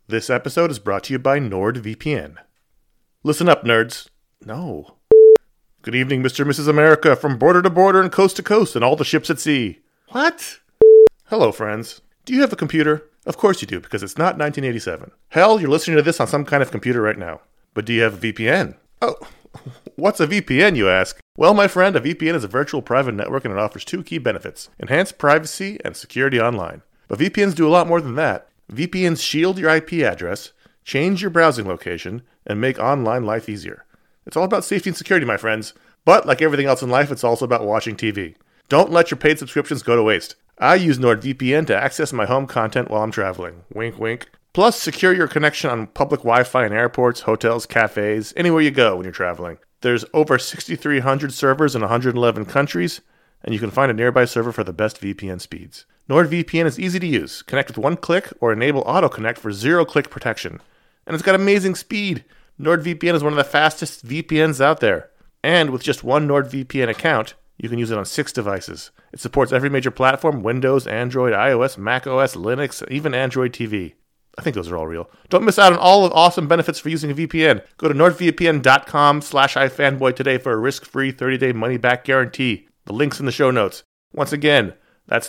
This episode is brought to you by NordVPN. Listen up, nerds. No. Good evening, Mr. and Mrs. America, from border to border and coast to coast and all the ships at sea. What? Hello, friends. Do you have a computer? Of course you do, because it's not 1987. Hell, you're listening to this on some kind of computer right now. But do you have a VPN? Oh, what's a VPN, you ask? Well, my friend, a VPN is a virtual private network and it offers two key benefits: enhanced privacy and security online. But VPNs do a lot more than that. VPNs shield your IP address, change your browsing location, and make online life easier. It's all about safety and security, my friends. But like everything else in life, it's also about watching TV. Don't let your paid subscriptions go to waste. I use NordVPN to access my home content while I'm traveling. Wink, wink. Plus, secure your connection on public Wi-Fi in airports, hotels, cafes, anywhere you go when you're traveling. There's over 6,300 servers in 111 countries, and you can find a nearby server for the best VPN speeds. NordVPN is easy to use. Connect with one click or enable auto-connect for zero-click protection. And it's got amazing speed. NordVPN is one of the fastest VPNs out there. And with just one NordVPN account, you can use it on 6 devices. It supports every major platform: Windows, Android, iOS, macOS, Linux, even Android TV. I think those are all real. Don't miss out on all the awesome benefits for using a VPN. Go to nordvpn.com/ifanboy today for a risk-free 30-day money-back guarantee. The link's in the show notes. Once again, that's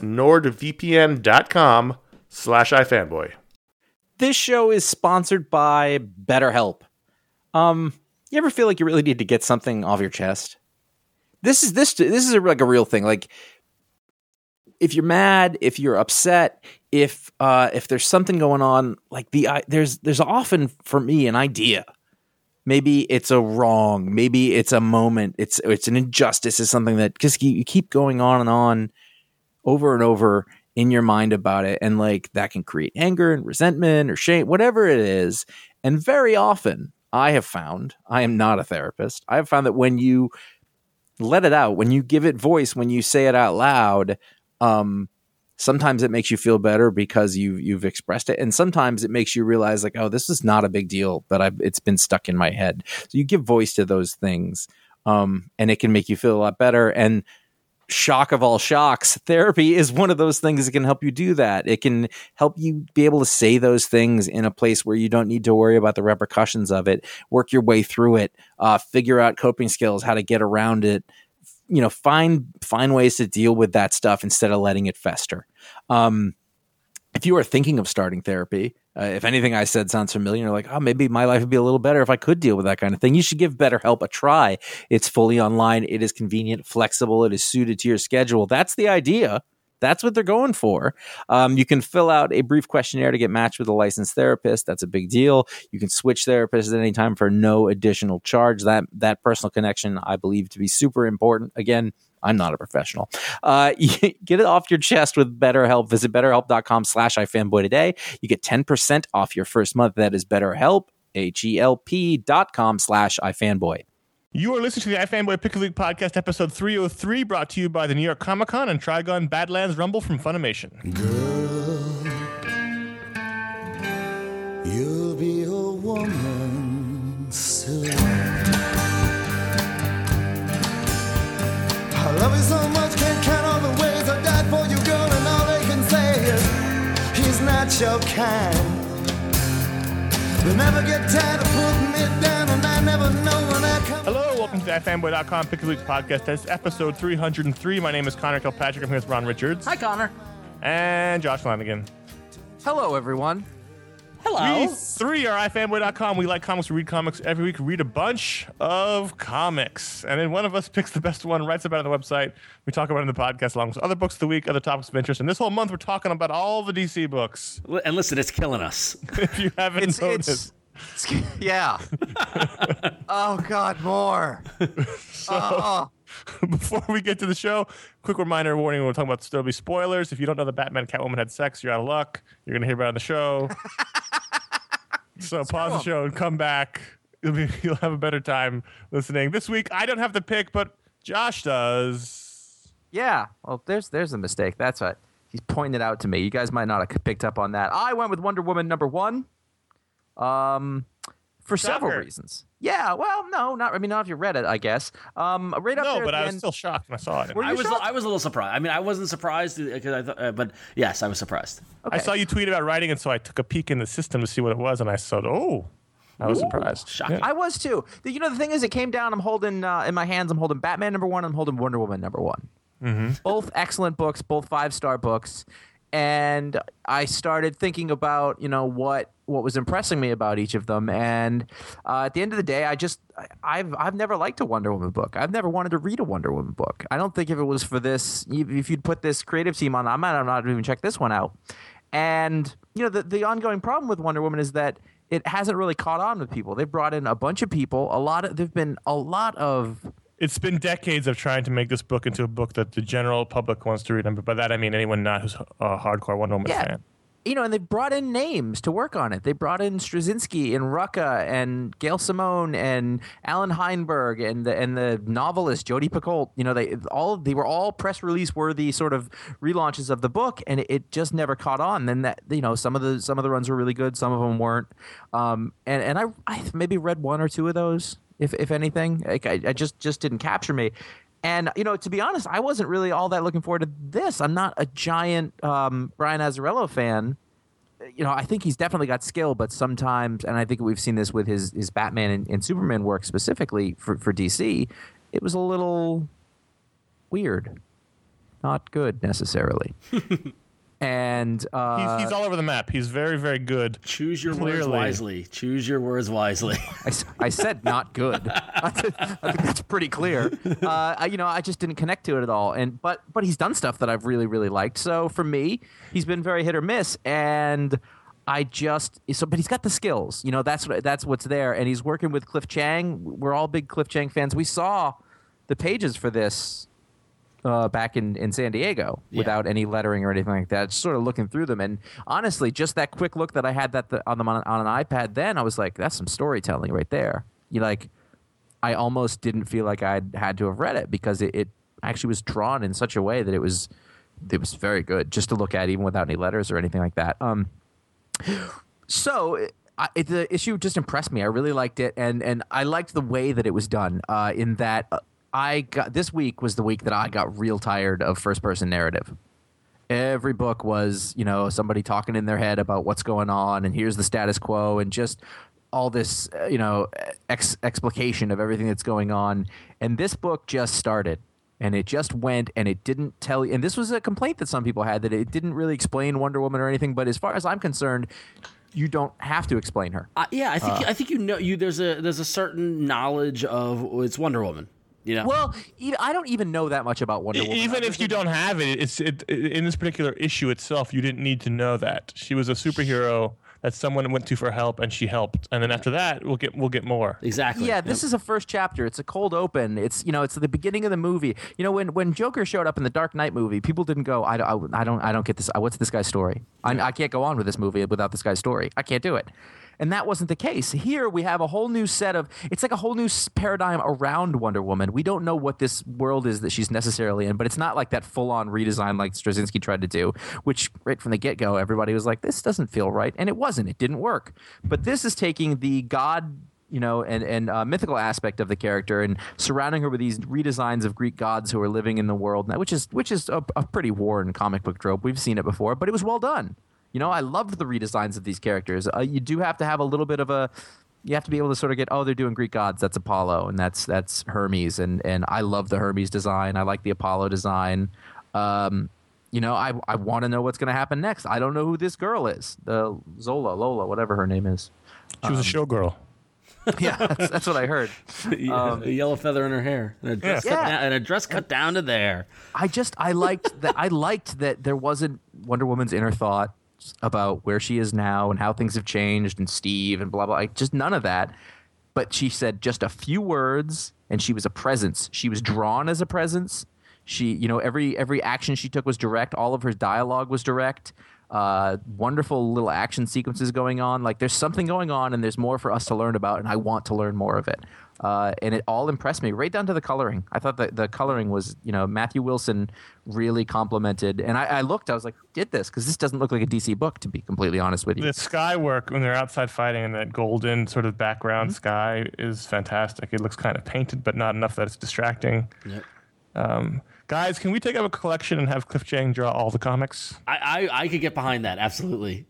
nordvpn.com/ifanboy. This show is sponsored by BetterHelp. You ever feel like you really need to get something off your chest? This is like a real thing. Like, if you're mad, if you're upset, if there's something going on, like there's often for me an idea. Maybe it's a wrong, maybe it's a moment, it's an injustice, is something that just you keep going on and on over and over in your mind about it, and like that can create anger and resentment or shame, whatever it is. And very often, I have found, I am not a therapist, I have found that when you let it out, when you give it voice, when you say it out loud, sometimes it makes you feel better because you've expressed it, and sometimes it makes you realize like, oh, this is not a big deal, but it's been stuck in my head. So you give voice to those things, and it can make you feel a lot better. And shock of all shocks, therapy is one of those things that can help you do that. It can help you be able to say those things in a place where you don't need to worry about the repercussions of it, work your way through it, figure out coping skills, how to get around it, find ways to deal with that stuff instead of letting it fester. If you are thinking of starting therapy, if anything I said sounds familiar, you're like, oh, maybe my life would be a little better if I could deal with that kind of thing, you should give BetterHelp a try. It's fully online. It is convenient, flexible. It is suited to your schedule. That's the idea. That's what they're going for. You can fill out a brief questionnaire to get matched with a licensed therapist. That's a big deal. You can switch therapists at any time for no additional charge. That personal connection, I believe, to be super important. Again, I'm not a professional. Get it off your chest with BetterHelp. Visit BetterHelp.com/ifanboy today. You get 10% off your first month. That is BetterHelp, HELP.com/ifanboy. You are listening to the iFanboy Pick a League Podcast, episode 303, brought to you by the New York Comic Con and Trigon Badlands Rumble from Funimation. Girl, you'll be a woman soon. I love you so much, can't count all the ways I died for you, girl, and all they can say is he's not your kind. They'll never get tired of putting it down, and I never know when I come. Hello, welcome to the iFanboy.com Pick a League Podcast. That's episode 303. My name is Connor Kilpatrick. I'm here with Ron Richards. Hi, Connor. And Josh Flanagan. Hello, everyone. Hello. We three are iFanboy.com. We like comics. We read comics every week. Read a bunch of comics. And then one of us picks the best one, writes about it on the website. We talk about it in the podcast along with other books of the week, other topics of interest. And this whole month, we're talking about all the DC books. And listen, it's killing us. If you haven't noticed. Yeah. Oh, God, more. Before we get to the show, quick reminder, warning, we're talking about there'll be spoilers. If you don't know that Batman and Catwoman had sex, you're out of luck. You're going to hear about it on the show. So pause the show and come back. You'll have a better time listening. This week, I don't have to pick, but Josh does. Yeah. Well, there's a mistake. That's what he's pointing it out to me. You guys might not have picked up on that. I went with Wonder Woman #1. for several Shocker. reasons. Yeah, well, no, not. I mean, not if you read it, I guess. Right up there. No, at but the I was end- still shocked when I saw it. Were you I was shocked? a little surprised. I mean, I wasn't surprised because I thought, but yes, I was surprised. I saw you tweet about writing it, so I took a peek in the system to see what it was, and I saw, I was surprised. Shocking. I was too. The thing is, it came down. I'm holding in my hands. I'm holding Batman #1. I'm holding Wonder Woman #1. Mm-hmm. Both excellent books. Both 5-star books. And I started thinking about what was impressing me about each of them. And at the end of the day, I've never liked a Wonder Woman book. I've never wanted to read a Wonder Woman book. I don't think if it was for this, if you'd put this creative team on, I might not even check this one out. And the ongoing problem with Wonder Woman is that it hasn't really caught on with people. They've brought in a bunch of people. There've been a lot of. It's been decades of trying to make this book into a book that the general public wants to read. And by that, I mean anyone not who's a hardcore Wonder Woman fan. And they brought in names to work on it. They brought in Straczynski and Rucka and Gail Simone and Alan Heinberg and the novelist Jodi Picoult. They were all press release worthy sort of relaunches of the book, and it just never caught on. Then some of the runs were really good, some of them weren't. And I maybe read one or two of those, if anything. I just didn't capture me. And, to be honest, I wasn't really all that looking forward to this. I'm not a giant Brian Azzarello fan. I think he's definitely got skill, but sometimes, and I think we've seen this with his Batman and Superman work specifically for DC, it was a little weird. Not good, necessarily. And He's all over the map. He's very, very good. Choose your words Clearly. wisely. Choose your words wisely. I said not good. I think that's pretty clear. I just didn't connect to it at all. But he's done stuff that I've really, really liked. So for me, he's been very hit or miss. And but he's got the skills. That's what's there. And he's working with Cliff Chiang. We're all big Cliff Chiang fans. We saw the pages for this back in San Diego without any lettering or anything like that. Just sort of looking through them, and honestly, just that quick look that I had on an iPad, then I was like, that's some storytelling right there. I almost didn't feel like I had to have read it because it actually was drawn in such a way that it was very good just to look at, even without any letters or anything like that. So the issue just impressed me. I really liked it, and I liked the way that it was done. In that. This week was the week that I got real tired of first-person narrative. Every book was, somebody talking in their head about what's going on, and here's the status quo, and just all this, explication of everything that's going on. And this book just started, and it just went, and it didn't tell you. And this was a complaint that some people had, that it didn't really explain Wonder Woman or anything. But as far as I'm concerned, you don't have to explain her. I think there's a certain knowledge of it's Wonder Woman. Well, I don't even know that much about Wonder Woman. Even if you don't have it, in this particular issue itself, you didn't need to know that. She was a superhero that someone went to for help, and she helped. And then after that, we'll get more. Exactly. Yeah, this is a first chapter. It's a cold open. It's it's the beginning of the movie. When Joker showed up in the Dark Knight movie, people didn't go, I don't get this. What's this guy's story? I can't go on with this movie without this guy's story. I can't do it. And that wasn't the case. Here we have a whole new it's like a whole new paradigm around Wonder Woman. We don't know what this world is that she's necessarily in, but it's not like that full-on redesign like Straczynski tried to do, which right from the get-go, everybody was like, this doesn't feel right. And it wasn't. It didn't work. But this is taking the God, and mythical aspect of the character and surrounding her with these redesigns of Greek gods who are living in the world, which is a pretty worn comic book trope. We've seen it before, but it was well done. I loved the redesigns of these characters. You do have to have a little bit of you have to be able to sort of get, they're doing Greek gods. That's Apollo, and that's Hermes, and I love the Hermes design. I like the Apollo design. I want to know what's going to happen next. I don't know who this girl is. The Lola, whatever her name is. She was a showgirl. Yeah, that's what I heard. A yellow feather in her hair, and a dress cut down to there. I liked that. I liked that there wasn't Wonder Woman's inner thought about where she is now and how things have changed and Steve and blah blah. Just none of that. But she said just a few words, and she was a presence. She was drawn as a presence. She, every action she took was direct. All of her dialogue was direct. Wonderful little action sequences going on. Like there's something going on, and there's more for us to learn about, and I want to learn more of it. And it all impressed me, right down to the coloring. I thought that the coloring was, Matthew Wilson really complimented. And I looked, I was like, who did this? Because this doesn't look like a DC book, to be completely honest with you. The sky work when they're outside fighting and that golden sort of background sky is fantastic. It looks kind of painted, but not enough that it's distracting. Yep. Guys, can we take up a collection and have Cliff Chiang draw all the comics? I could get behind that, absolutely.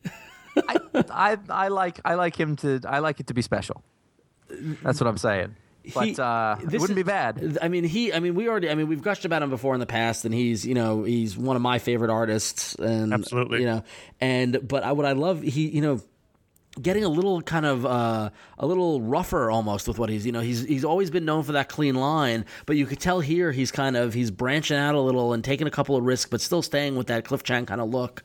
I like it to be special. That's what I'm saying. But it wouldn't be bad. We've gushed about him before in the past, and he's one of my favorite artists, and absolutely, what I love, getting a little kind of a little rougher almost with what he's always been known for that clean line, but you could tell here he's branching out a little and taking a couple of risks, but still staying with that Cliff Chiang kind of look.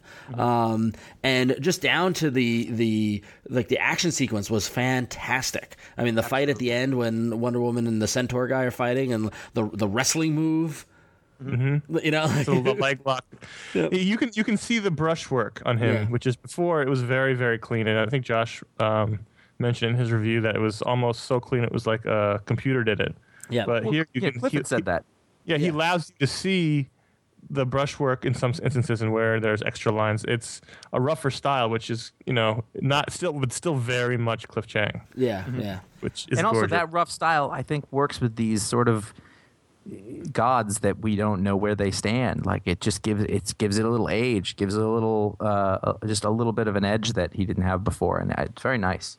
And just down to the action sequence was fantastic. I mean, the fight at the end when Wonder Woman and the Centaur guy are fighting, and the wrestling move. Mm-hmm. The leg lock. Yep. You can see the brushwork on him, which is before it was very, very clean. And I think Josh mentioned in his review that it was almost so clean it was like a computer did it. Yeah, but here you can. Clifford said that. Yeah, he allows you to see the brushwork in some instances, and where there's extra lines. It's a rougher style, which is not still, but still very much Cliff Chiang. Yeah, yeah. Which is and gorgeous. Also that rough style I think works with these sort of gods that we don't know where they stand. Like it just gives it a little age, gives it a little just a little bit of an edge that he didn't have before, and it's very nice.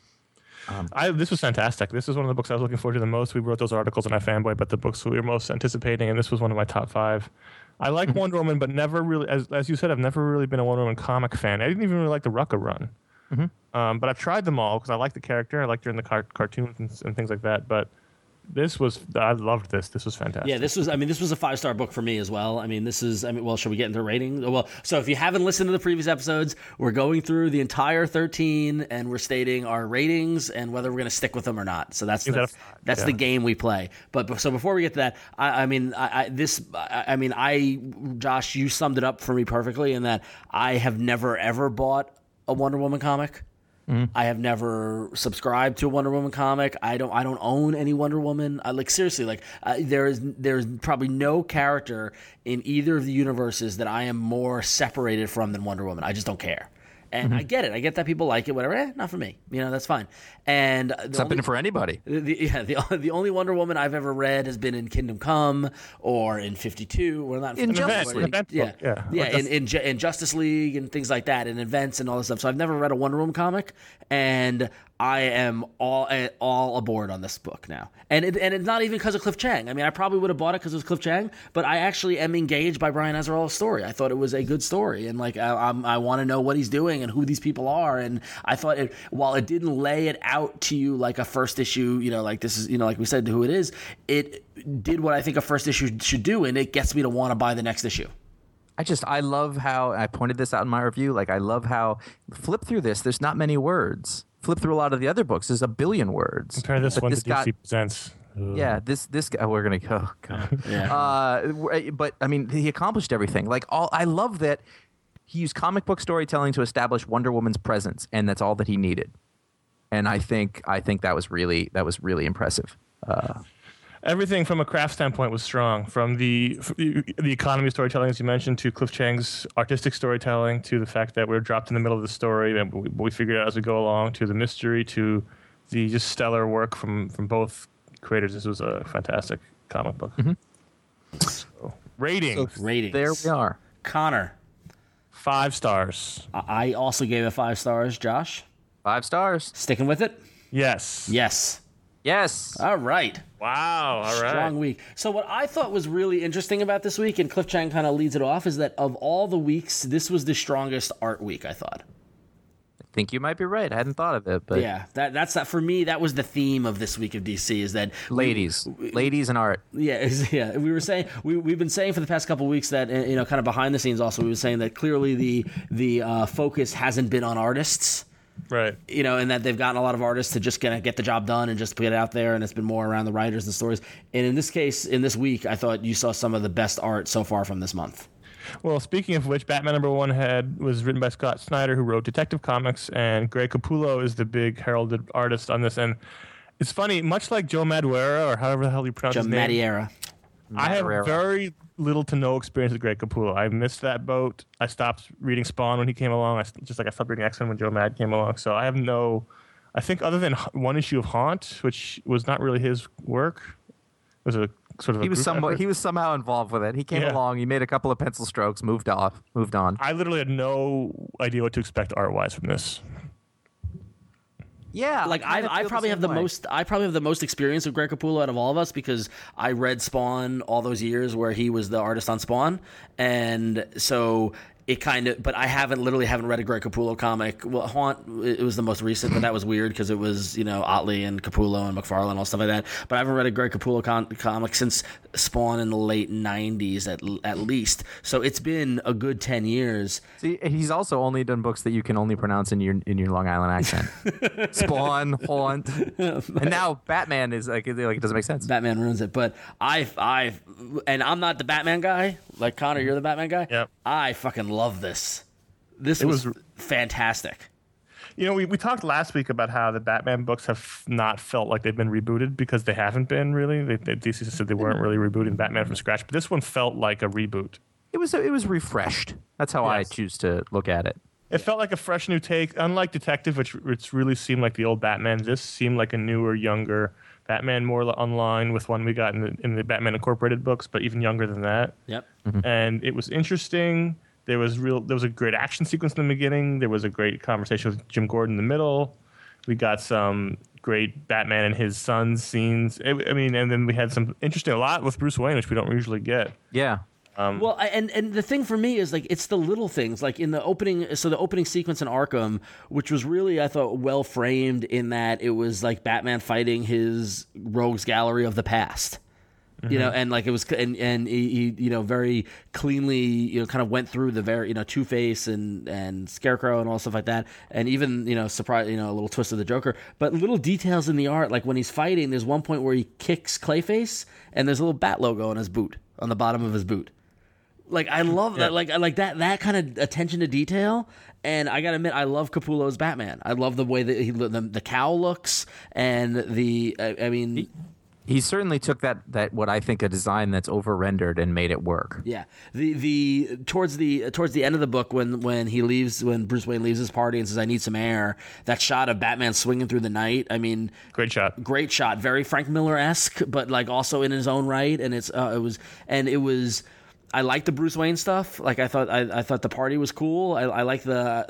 This was fantastic. This is one of the books I was looking forward to the most. We wrote those articles in iFanboy, but the books we were most anticipating, and this was one of my top 5. I like Wonder Woman, but never really, as you said, I've never really been a Wonder Woman comic fan. I didn't even really like the Rucka run. But I've tried them all because I like the character. I liked her in the cartoons and things like that. But I loved this. This was fantastic. Yeah, this was a 5-star book for me as well. Should we get into rating? Well, so if you haven't listened to the previous episodes, we're going through the entire 13 and we're stating our ratings and whether we're going to stick with them or not. So that's the game we play. But so before we get to that, Josh, you summed it up for me perfectly in that I have never ever bought a Wonder Woman comic. I have never subscribed to a Wonder Woman comic. I don't own any Wonder Woman. Seriously, there's probably no character in either of the universes that I am more separated from than Wonder Woman. I just don't care. And I get it. I get that people like it, whatever. Not for me. That's fine. And it's not been for anybody. The only Wonder Woman I've ever read has been in Kingdom Come or in 52. Well, not in Justice League. In Justice League and things like that, and events and all this stuff. So I've never read a Wonder Woman comic, and I am all aboard on this book now. And it's not even because of Cliff Chiang. I probably would have bought it because it was Cliff Chiang, but I actually am engaged by Brian Azzarello's story. I thought it was a good story, and I want to know what he's doing and who these people are. And I thought while it didn't lay it out to you like a first issue, this is, like we said, who it is, it did what I think a first issue should do, and it gets me to want to buy the next issue. I love how, I pointed this out in my review, I love how, flip through this, there's not many words. Flip through a lot of the other books, there's a billion words. Compare this one to DC Presents. Yeah, this guy, we're going to go. God. Yeah. But, he accomplished everything. I love that he used comic book storytelling to establish Wonder Woman's presence, and that's all that he needed. And I think that was really impressive. Everything from a craft standpoint was strong, from the economy of storytelling, as you mentioned, to Cliff Chiang's artistic storytelling, to the fact that we're dropped in the middle of the story and we figure it out as we go along, to the mystery, to the just stellar work from both creators. This was a fantastic comic book. So, ratings. There we are. Connor. 5 stars. I also gave it 5 stars. Josh? 5 stars. Sticking with it? Yes. Yes. All right. Wow. All right. Strong week. So what I thought was really interesting about this week, and Cliff Chiang kind of leads it off, is that of all the weeks, this was the strongest art week, I thought. I think you might be right. I hadn't thought of it, but yeah, that's that for me. That was the theme of this week of DC, is that ladies and art. Yeah. We were saying we've been saying for the past couple of weeks that kind of behind the scenes. Also, we were saying that clearly the focus hasn't been on artists. Right. And that they've gotten a lot of artists to just get the job done and just put it out there, and it's been more around the writers and stories. And in this case, in this week, I thought you saw some of the best art so far from this month. Well, speaking of which, Batman #1 was written by Scott Snyder, who wrote Detective Comics, and Greg Capullo is the big heralded artist on this. And it's funny, much like Joe Madureira, or however the hell you pronounce Joe his name. Madureira. I have very little to no experience with Greg Capullo. I missed that boat. I stopped reading Spawn when he came along. I stopped reading X-Men when Joe Mad came along. So I have no... I think other than one issue of Haunt, which was not really his work, it was a sort of He was somehow involved with it. He came along, he made a couple of pencil strokes, moved on. I literally had no idea what to expect art-wise from this. Yeah, Like I probably have the most experience of Greg Capullo out of all of us because I read Spawn all those years where he was the artist on Spawn, and so it kind of. But I haven't read a Greg Capullo comic. Well, Haunt, it was the most recent, but that was weird because it was Otley and Capullo and McFarlane and all stuff like that. But I haven't read a Greg Capullo comic since Spawn in the late '90s at least. So it's been a good 10 years. See, he's also only done books that you can only pronounce in your Long Island accent. Spawn, Haunt, and now Batman is like it doesn't make sense. Batman ruins it, but and I'm not the Batman guy. Like Connor, you're the Batman guy. Yep. I fucking love this. This was fantastic. We talked last week about how the Batman books have not felt like they've been rebooted because they haven't been really. DC said they weren't really rebooting Batman from scratch, but this one felt like a reboot. It was refreshed. That's how I choose to look at it. It felt like a fresh new take. Unlike Detective, which really seemed like the old Batman, this seemed like a newer, younger Batman, more online with one we got in the Batman Incorporated books, but even younger than that. Yep. Mm-hmm. And it was interesting. There was a great action sequence in the beginning. There was a great conversation with Jim Gordon in the middle. We got some great Batman and his sons scenes. And then we had some a lot with Bruce Wayne, which we don't usually get. Yeah. And the thing for me is like it's the little things like in the opening. So the opening sequence in Arkham, which was really I thought well framed in that it was like Batman fighting his rogues gallery of the past. Mm-hmm. And like it was, and he very cleanly, kind of went through the very, Two-Face and Scarecrow and all stuff like that, and even, surprise, a little twist of the Joker, but little details in the art, like when he's fighting, there's one point where he kicks Clayface, and there's a little bat logo on his boot, on the bottom of his boot. Like I love that, like that kind of attention to detail, and I gotta admit, I love Capullo's Batman. I love the way that the cowl looks, and He certainly took that what I think a design that's over rendered and made it work. Yeah, the towards the end of the book when Bruce Wayne leaves his party and says I need some air, that shot of Batman swinging through the night. I mean, great shot, very Frank Miller-esque, but like also in his own right. And it was. I liked the Bruce Wayne stuff. Like I thought the party was cool. I like the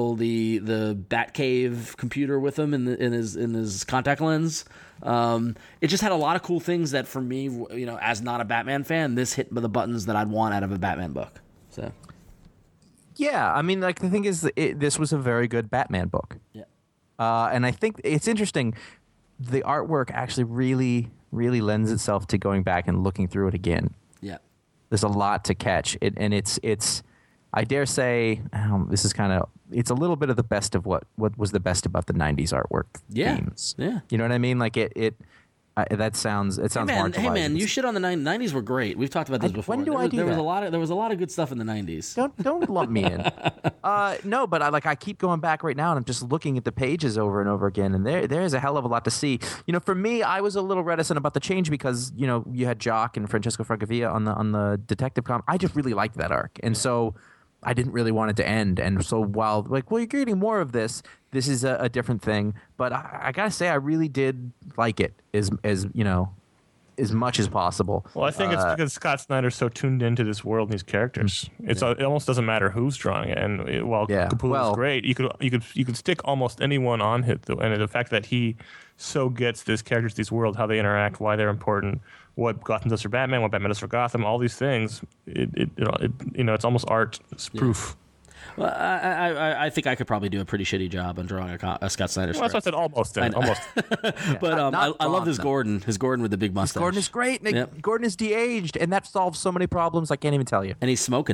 Batcave computer with him in his contact lens. It just had a lot of cool things that for me, as not a Batman fan, this hit the buttons that I'd want out of a Batman book. So, yeah, I mean, like the thing is, this was a very good Batman book. Yeah, and I think it's interesting. The artwork actually really, really lends itself to going back and looking through it again. Yeah. There's a lot to catch, and it's. I dare say this is it's a little bit of the best of what was the best about the '90s artwork themes. Yeah, you know what I mean. Like that sounds marginalized. Hey man, you shit on the '90s were great. We've talked about this before. When do I do that? There was a lot of good stuff in the '90s. Don't lump me in. No, but I keep going back right now, and I'm just looking at the pages over and over again, and there's a hell of a lot to see. For me, I was a little reticent about the change because you had Jock and Francesco Francavilla on the detective comic. I just really liked that arc, and so I didn't really want it to end. And so while you're getting more of this is a different thing. But I gotta say, I really did like it as much as possible. Well, I think it's because Scott Snyder's so tuned into this world and these characters. It almost doesn't matter who's drawing it. And while Capullo is great, you could stick almost anyone on it. And the fact that he so gets these characters, these worlds, how they interact, why they're important, what Gotham does for Batman, what Batman does for Gotham, all these things. It's almost art. It's proof. Well, I think I could probably do a pretty shitty job on drawing a Scott Snyder script. That's what I said, almost. But I love his Gordon with the big mustache. Gordon is great. Gordon is de-aged, and that solves so many problems I can't even tell you. And he's smoking.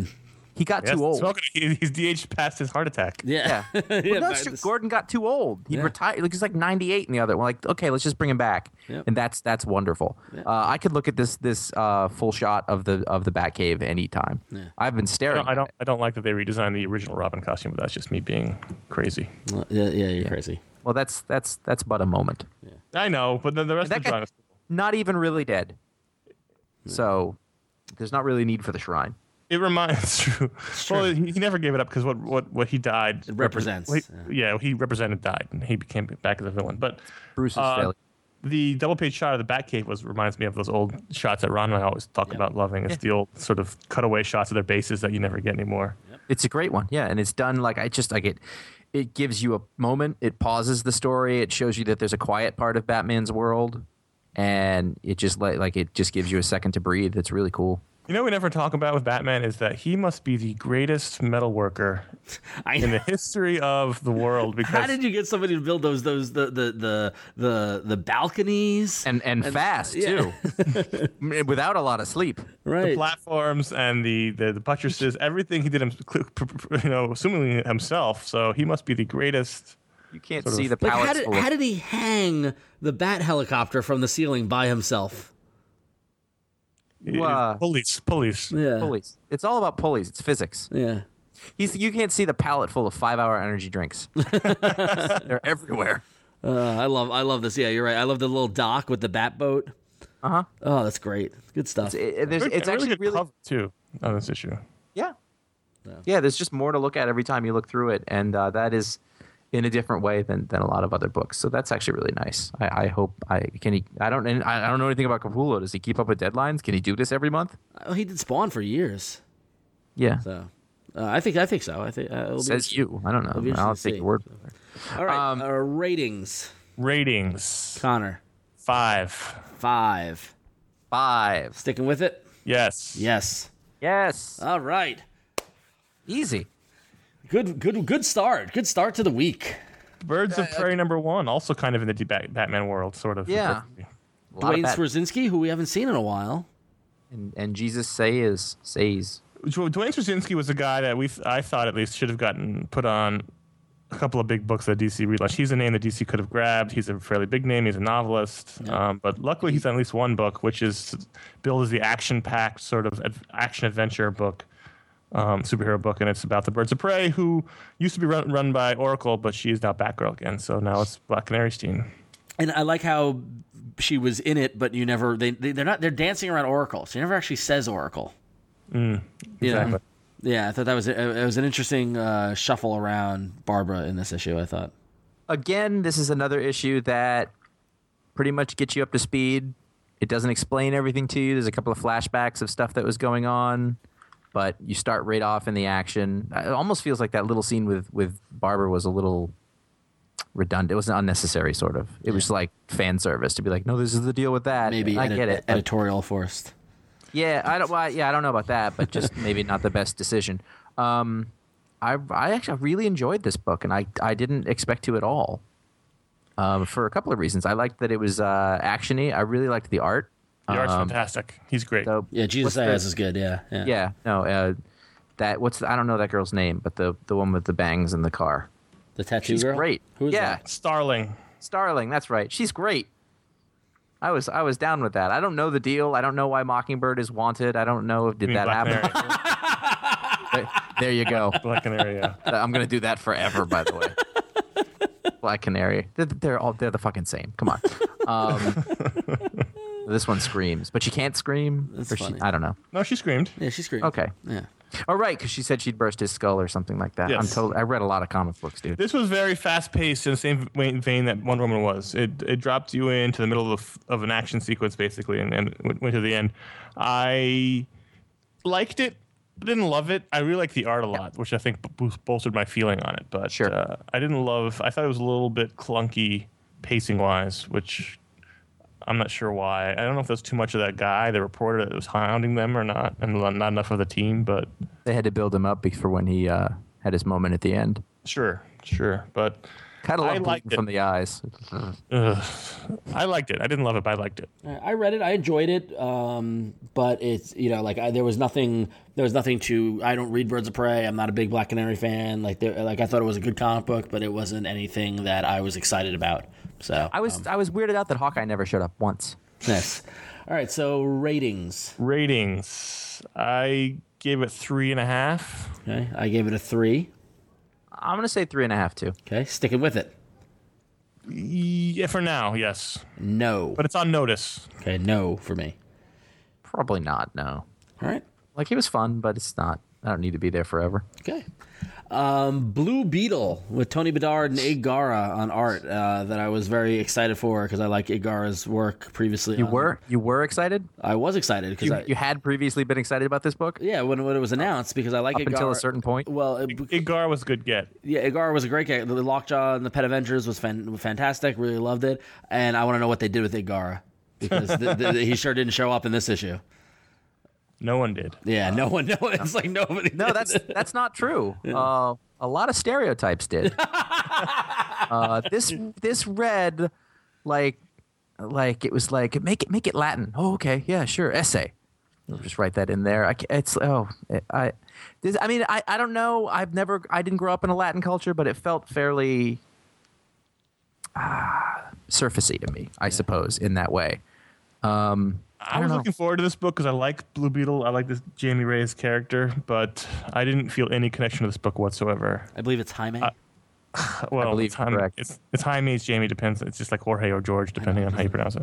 He got Yes, too old. smoking, he's DH past his heart attack. Yeah. Yeah. Yeah, Well, no, but shoot, this- Gordon got too old. He Yeah. retired. Like, he's like 98 in the other one. Like, okay, let's just bring him back. Yep. And that's wonderful. I could look at this full shot of the Batcave anytime. I've been staring. I don't like that they redesigned the original Robin costume, but that's just me being crazy. yeah, you're crazy. Well, that's but a moment. I know, but then the rest That of the guy- drawing is Not even really dead. So there's not really need for the shrine. It reminds true. Well, he never gave it up because what he died It represents. he represented died, and he became back as a villain. But Bruce's failure. the double page shot of the Batcave reminds me of those old shots that Ron and I always talk about loving. It's the old sort of cutaway shots of their bases that you never get anymore. It's a great one, yeah, and it's done like it gives you a moment. It pauses the story. It shows you that there's a quiet part of Batman's world, and it just it just gives you a second to breathe. It's really cool. You know, what we never talk about with Batman is that he must be the greatest metal worker in the history of the world. Because How did you get somebody to build those the balconies And fast too, without a lot of sleep. right? the platforms and the buttresses, everything he did, assumingly himself. So he must be the greatest. You can't Sort see of- the Like pallets full of- how did he hang the bat helicopter from the ceiling by himself? Police. Yeah, pulleys. It's all about pulleys. It's physics. yeah. You can't see the pallet full of 5-hour energy drinks. They're everywhere. I love this. Yeah, you're right. I love the little dock with the bat boat. Uh-huh. Oh, that's great. Good stuff. It's A actually good really cover too on this issue. yeah. There's just more to look at every time you look through it, and that is in a different way than a lot of other books. So that's actually really nice. I hope I don't know anything about Capullo. Does he keep up with deadlines? Can he do this every month? Oh, he did Spawn for years. Yeah. So I think so. I think it'll Says be, you. I don't know. be interesting I'll to take see. your word. All right. Ratings. Ratings Connor 5. 5. 5. Sticking with it. Yes. Yes. Yes. All right. Easy. Good start. Good start to the week. Birds of Prey #1, also kind of in the Batman world, sort of. Yeah. A lot of Dwayne bad- Swarzynski, who we haven't seen in a while. and Jesus says. Dwayne Straczynski was a guy that I thought at least should have gotten put on a couple of big books that DC relaunched. He's a name that DC could have grabbed. He's a fairly big name. He's a novelist. But luckily he's on at least one book, which is billed as the action-packed sort of action-adventure book, superhero book, and it's about the Birds of Prey, who used to be run by Oracle, but she is now Batgirl again. So now it's Black Canary's team. And I like how she was in it, but you never they're dancing around Oracle. She never actually says Oracle. You Exactly. know? Yeah, I thought that was it was an interesting shuffle around Barbara in this issue, I thought. Again, this is another issue that pretty much gets you up to speed. It doesn't explain everything to you. There's a couple of flashbacks of stuff that was going on, but you start right off in the action. It almost feels like that little scene with Barbara was a little redundant. It was unnecessary, sort of. It was like fan service to be like, no, this is the deal with that. Maybe I get it. but- editorial forced. Yeah, I don't know about that, but just maybe not the best decision. I actually really enjoyed this book, and I didn't expect to at all. For a couple of reasons, I liked that it was actiony. I really liked the art. The art's fantastic. He's great. So Yeah, Jesus what's the- Ayaz is good, yeah. Yeah, no, I don't know that girl's name, but the one with the bangs in the car. The tattoo She's girl? great. Who is Yeah. that? Starling. Starling, that's right. She's great. I was down with that. I don't know the deal. I don't know why Mockingbird is wanted. I don't know if You did mean that Black happen. Canary. There you go. Black Canary, yeah. I'm gonna do that forever. By the way, Black Canary. They're the fucking same. Come on. This one screams, but she can't scream. That's Or funny. I don't know. No, she screamed. Yeah, she's great. Okay. Yeah. Oh right, because she said she'd burst his skull or something like that. Yes. I read a lot of comic books, dude. This was very fast-paced in the same vein that Wonder Woman was. It dropped you into the middle of an action sequence, basically, and went to the end. I liked it, but didn't love it. I really like the art a lot, which I think bolstered my feeling on it. But Sure. I didn't love. I thought it was a little bit clunky pacing-wise, which I'm not sure why. I don't know if that's too much of that guy, the reporter that was hounding them, or not, and not enough of the team. But They had to build him up for when he had his moment at the end. Sure. But Kind of I love liked bleeding from the eyes. Ugh. I liked it. I didn't love it, but I liked it. I read it. I enjoyed it. But it's there was nothing. There was nothing to. I don't read Birds of Prey. I'm not a big Black Canary fan. I thought it was a good comic book, but it wasn't anything that I was excited about. So I was weirded out that Hawkeye never showed up once. yes. All right. So ratings. I gave it 3.5. Okay. I gave it a 3. I'm gonna say 3.5 too. Okay. Sticking with it. Yeah, for now, yes. No. But it's on notice. Okay. No for me. Probably not. No. All right. Like, it was fun, but it's not. I don't need to be there forever. Okay. Blue Beetle with Tony Bedard and Igara on art that I was very excited for because I like Igara's work previously. You were excited? I was excited because You had previously been excited about this book? yeah, when it was announced because I like Up Igara. until a certain point? Well, Igar was a good get. yeah, Igara was a great guy. The Lockjaw and the Pet Avengers was fantastic. Really loved it, and I want to know what they did with Igara because he sure didn't show up in this issue. No one did. Yeah, no one. It's like nobody. No, that's not true. A lot of stereotypes did. This read like it was like make it Latin. Oh, okay, yeah, sure. Essay. I'll just write that in there. I don't know. I didn't grow up in a Latin culture, but it felt fairly surfacey to me, I suppose, in that way. I was looking forward to this book because I like Blue Beetle. I like this Jamie Reyes character, but I didn't feel any connection to this book whatsoever. I believe it's Jaime. Well, believe it's Jaime, correct. it's Jaime, it's Jamie, depends. It's just like Jorge or George, depending on how you pronounce it.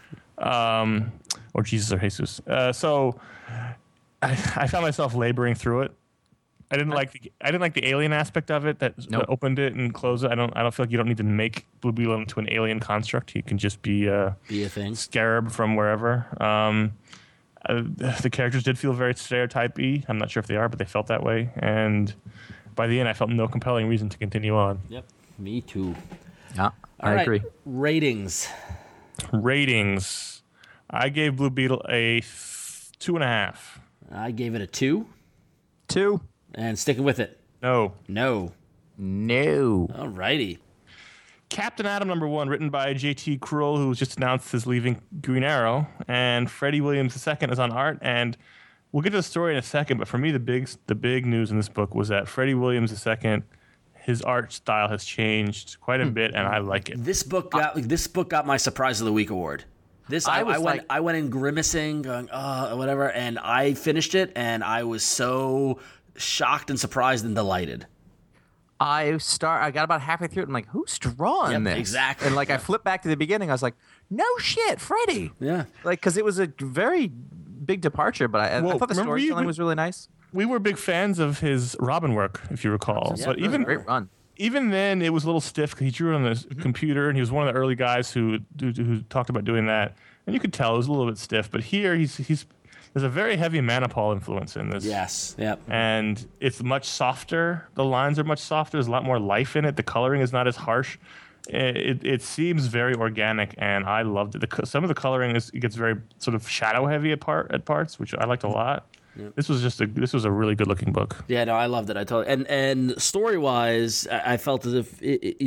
Or Jesus or Jesus. So I found myself laboring through it. I didn't like the alien aspect of it that opened it and closed it. I don't feel like you don't need to make Blue Beetle into an alien construct. He can just be a thing. Scarab from wherever. The characters did feel very stereotypy. I'm not sure if they are, but they felt that way. And by the end, I felt no compelling reason to continue on. Yep, me too. Yeah, I agree. Ratings. I gave Blue Beetle a 2.5. I gave it a 2. 2. And sticking with it. No. All righty. Captain Atom #1, written by J.T. Krull, who just announced his leaving Green Arrow, and Freddie Williams II is on art. And we'll get to the story in a second, but for me, the big news in this book was that Freddie Williams II, his art style has changed quite a bit, and I like it. This book got my Surprise of the Week award. I went in grimacing, going, whatever, and I finished it, and I was so shocked and surprised and delighted. I got about halfway through it. I'm like, who's drawing this? Exactly. And I flipped back to the beginning. I was like, no shit, Freddie. Yeah. Because it was a very big departure, but I thought the storytelling was really nice. We were big fans of his Robin work, if you recall. Yeah, but It was a great run. even then, it was a little stiff because he drew it on his computer, and he was one of the early guys who talked about doing that. And you could tell it was a little bit stiff. But here, there's a very heavy Manipal influence in this. Yes. Yep. And it's much softer. The lines are much softer. There's a lot more life in it. The coloring is not as harsh. It seems very organic, and I loved it. Some of the coloring gets very sort of shadow heavy at parts, which I liked a lot. Yep. This was a really good looking book. Yeah, no, I loved it. I totally and story wise, I felt as if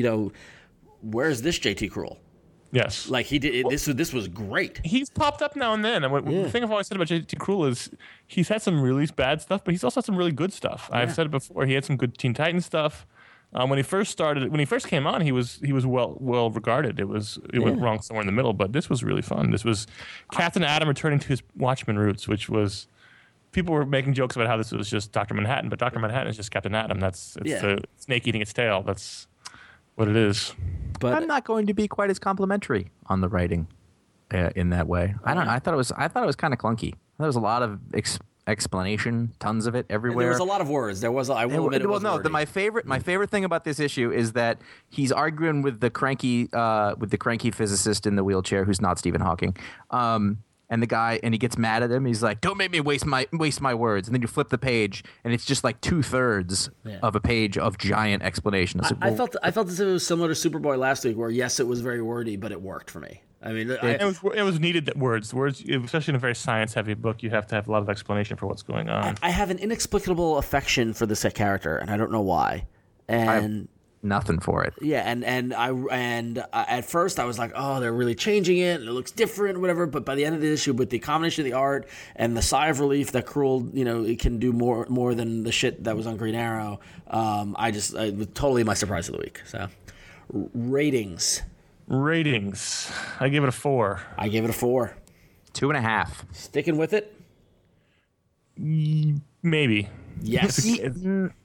where's this JT Krull? Yes, like he did. This was great. He's popped up now and then. And the thing I've always said about JT Krull is he's had some really bad stuff, but he's also had some really good stuff. Yeah. I've said it before. He had some good Teen Titans stuff. When he first came on, he was well regarded. It went wrong somewhere in the middle, but this was really fun. This was Captain Atom returning to his Watchmen roots, which was. People were making jokes about how this was just Dr. Manhattan, but Dr. Manhattan is just Captain Atom. It's the snake eating its tail. That's what it is. But I'm not going to be quite as complimentary on the writing in that way. I thought it was kind of clunky. There was a lot of explanation, tons of it everywhere. There was a lot of words. There was. I will admit it was. Well, no. My favorite thing about this issue is that he's arguing with the cranky physicist in the wheelchair, who's not Stephen Hawking. And he gets mad at him. He's like, "Don't make me waste my words." And then you flip the page, and it's just like 2/3 of a page of giant explanations. I felt as if it was similar to Superboy last week, where yes, it was very wordy, but it worked for me. I mean, it was needed that words, especially in a very science-heavy book, you have to have a lot of explanation for what's going on. I have an inexplicable affection for this character, and I don't know why. And nothing for it. Yeah, and at first I was like, oh, they're really changing it, and it looks different, whatever. But by the end of the issue, with the combination of the art and the sigh of relief that Cruel, it can do more than the shit that was on Green Arrow. I was totally my surprise of the week. So, ratings. I give it a 4. I gave it a 4. 2.5. Sticking with it. Maybe. Yes. It's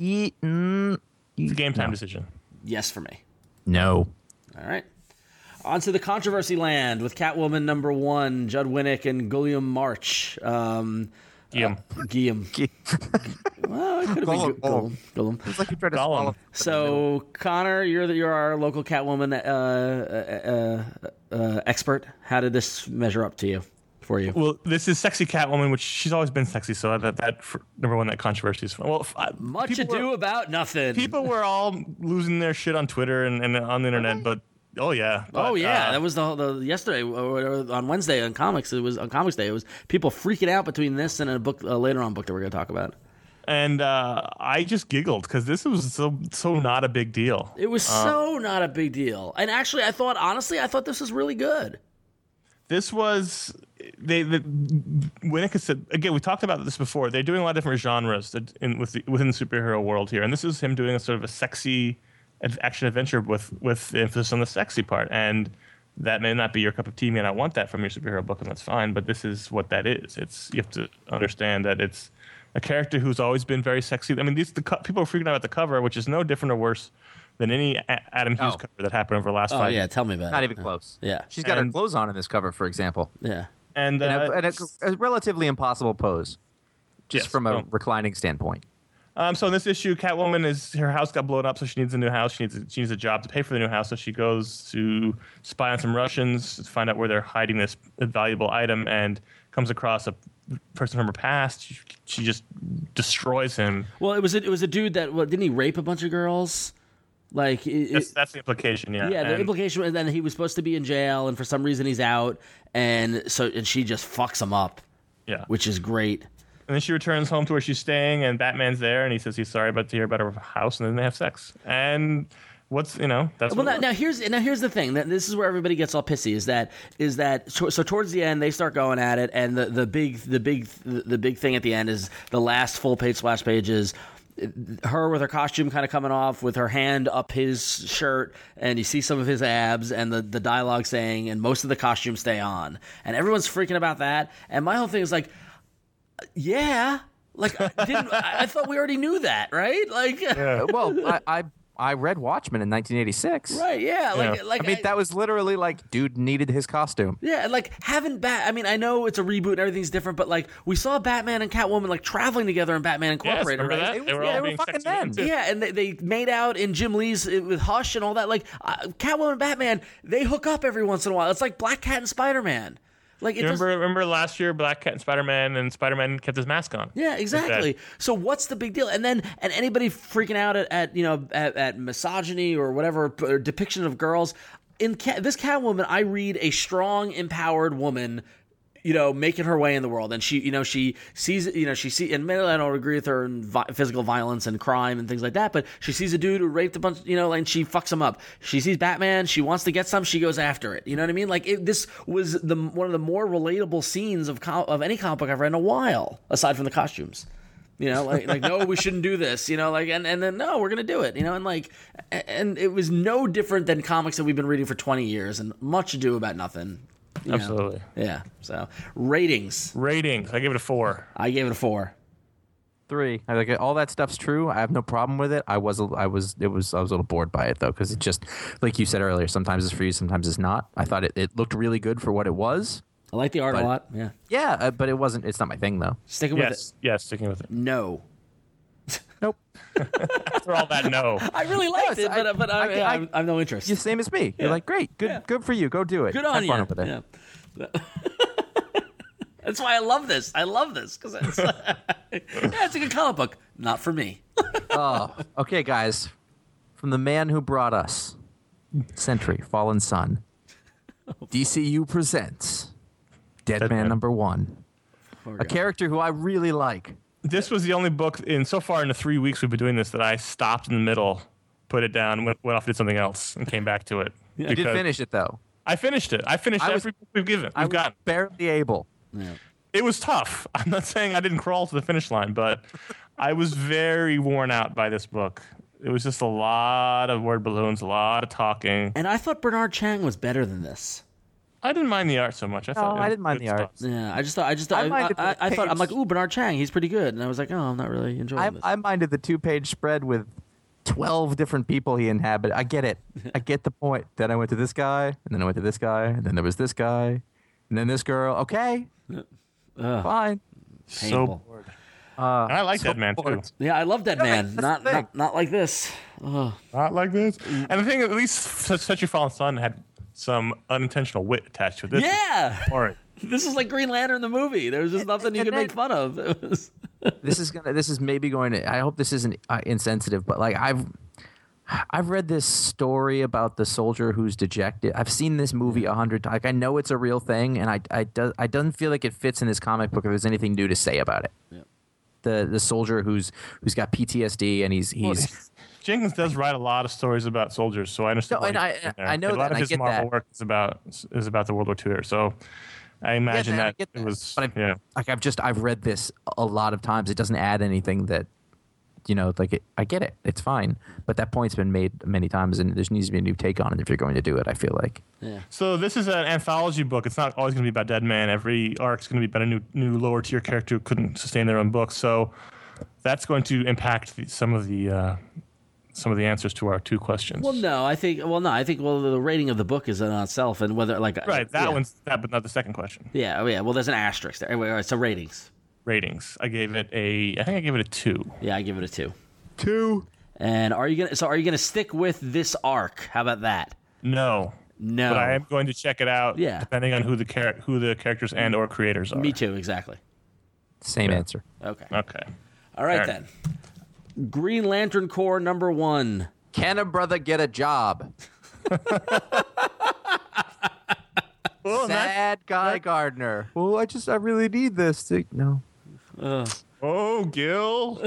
a game time decision. Yes for me. No. All right. On to the controversy land with Catwoman #1, Judd Winnick and Guillaume March. Guillaume. Well, it could have been Guillaume. It's like you tried to Gollum. swallow. So, Connor, you're our local Catwoman expert. How did this measure up to you? For you? Well, this is sexy Catwoman, which she's always been sexy. So that for, #1, that controversy is fun. Well, Much ado about nothing. people were all losing their shit on Twitter and on the internet, but oh yeah, that was the yesterday or on Wednesday on comics. It was on Comics Day. It was people freaking out between this and a book later on book that we're going to talk about. And I just giggled because this was so not a big deal. It was so not a big deal. And actually, I thought this was really good. This was Winnick said again. We talked about this before. They're doing a lot of different genres within the superhero world here, and this is him doing a sort of a sexy action adventure with emphasis on the sexy part. And that may not be your cup of tea. You may not want that from your superhero book, and that's fine. But this is what that is. You have to understand that it's a character who's always been very sexy. I mean, people are freaking out about the cover, which is no different or worse than any Adam Hughes cover that happened over the last 5 years. Yeah, tell me about it. Not even close. Yeah. She's got her clothes on in this cover, for example. Yeah. And A relatively impossible pose, just Yes, from a reclining standpoint. So in this issue, Catwoman her house got blown up, so she needs a new house. She needs a job to pay for the new house, so she goes to spy on some Russians to find out where they're hiding this valuable item, and comes across a person from her past. She just destroys him. Well, it was a dude that didn't he rape a bunch of girls? Like That's the implication, yeah. Yeah, the implication was then he was supposed to be in jail, and for some reason he's out, and she just fucks him up. Yeah. Which is great. And then she returns home to where she's staying, and Batman's there, and he says he's sorry to hear about her house, and then they have sex. And that's well. Now here's the thing. That this is where everybody gets all pissy. Is that so? Towards the end, they start going at it, and the big thing at the end is the last full page splash pages. Her with her costume kind of coming off, with her hand up his shirt, and you see some of his abs, and the dialogue saying, and most of the costumes stay on, and everyone's freaking about that. And my whole thing is like, yeah, like I thought we already knew that, right? Like, Well, I read Watchmen in 1986. Right? Yeah. I mean, that was literally like, dude needed his costume. Yeah, like having I mean, I know it's a reboot and everything's different, but like we saw Batman and Catwoman like traveling together in Batman Incorporated, remember right? that? They were all being fucking sexy them. men, too. Yeah, and they made out in Jim Lee's with Hush and all that. Like Catwoman and Batman, they hook up every once in a while. It's like Black Cat and Spider-Man. Like remember last year, Black Cat and Spider-Man kept his mask on. Yeah, exactly. So what's the big deal? And anybody freaking out at misogyny or whatever or depiction of girls in this Catwoman, I read a strong, empowered woman, making her way in the world, and she sees, and I don't agree with her in physical violence and crime and things like that, but she sees a dude who raped a bunch, and she fucks him up. She sees Batman, she wants to get some, she goes after it. You know what I mean? Like this was one of the more relatable scenes of any comic book I've read in a while, aside from the costumes. Like no, we shouldn't do this. And then no, we're gonna do it. And it was no different than comics that we've been reading for 20 years, and Much Ado About Nothing. Absolutely. Yeah. So ratings. I give it a 4. I gave it a 4. 3. I like all that stuff's true. I have no problem with it. I was a little bored by it though, because it just, like you said earlier, sometimes it's for you, sometimes it's not. I thought it looked really good for what it was. I like the art a lot. Yeah. Yeah, but it's not my thing though. Sticking with it. Yes, sticking with it. No. Nope. For all that, no. I really liked it, but I have no interest. You're the same as me. You're like, great, good for you. Go do it. Good on Have you. fun with it. Yeah. That's why I love this. I love this because it's a good comic book. Not for me. Oh, okay, guys. From the man who brought us Sentry, Fallen Sun, DCU presents Deadman #1, a character who I really like. This was the only book so far in the 3 weeks we've been doing this that I stopped in the middle put it down, went off, did something else, and came back to it. You did finish it though. I finished it. I finished every book we've gotten. Barely able. Yeah. It was tough. I'm not saying I didn't crawl to the finish line, but I was very worn out by this book. It was just a lot of word balloons, a lot of talking. And I thought Bernard Chang was better than this. I didn't mind the art so much. I didn't mind the art. Yeah, I thought I'm like, ooh, Bernard Chang, he's pretty good, and I was like, oh, I'm not really enjoying this. I minded the 2-page spread with 12 different people he inhabited. I get it. I get the point. Then I went to this guy, and then I went to this guy, and then there was this guy, and then this girl. Okay, fine. Painful. So bored. And I like Dead Man too. Yeah, I love Dead Man. Not like this. Ugh. Not like this. And the thing, at least Such a Fallen Son had some unintentional wit attached to this. Yeah. All right. This is like Green Lantern the movie. There's just nothing you can make fun of. It was This is maybe going to. I hope this isn't insensitive, but like I've read this story about the soldier who's dejected. I've seen this movie 100 times. Like, I know it's a real thing, and I don't feel like it fits in this comic book. If there's anything new to say about it. Yeah. The soldier who's got PTSD and he's Jenkins does write a lot of stories about soldiers, so I understand. No, and I know a lot that, of I his get Marvel that. work is about the World War II era. So I imagine I that get it was. But Yeah. I've read this a lot of times. It doesn't add anything that, I get it. It's fine. But that point's been made many times, and there needs to be a new take on it if you're going to do it, I feel like. yeah. So this is an anthology book. It's not always going to be about Dead Man. Every arc's going to be about a new lower tier character who couldn't sustain their own book. So that's going to impact some of the answers to our two questions. I think the rating of the book is on itself, and whether like one's that, but not the second question. Yeah, well, there's an asterisk there. Anyway, all right, so ratings. Ratings. I gave it a 2. Yeah, I give it a 2. 2. And are you gonna stick with this arc? How about that? No. No. But I am going to check it out. Yeah. Depending on who the characters and or creators are. Me too, exactly. Same answer. Okay. Okay. All right Fair. then. Green Lantern Corps #1. Can a brother get a job? Well, Sad Guy Gardner. Well, I really need this. No. Oh, Gil.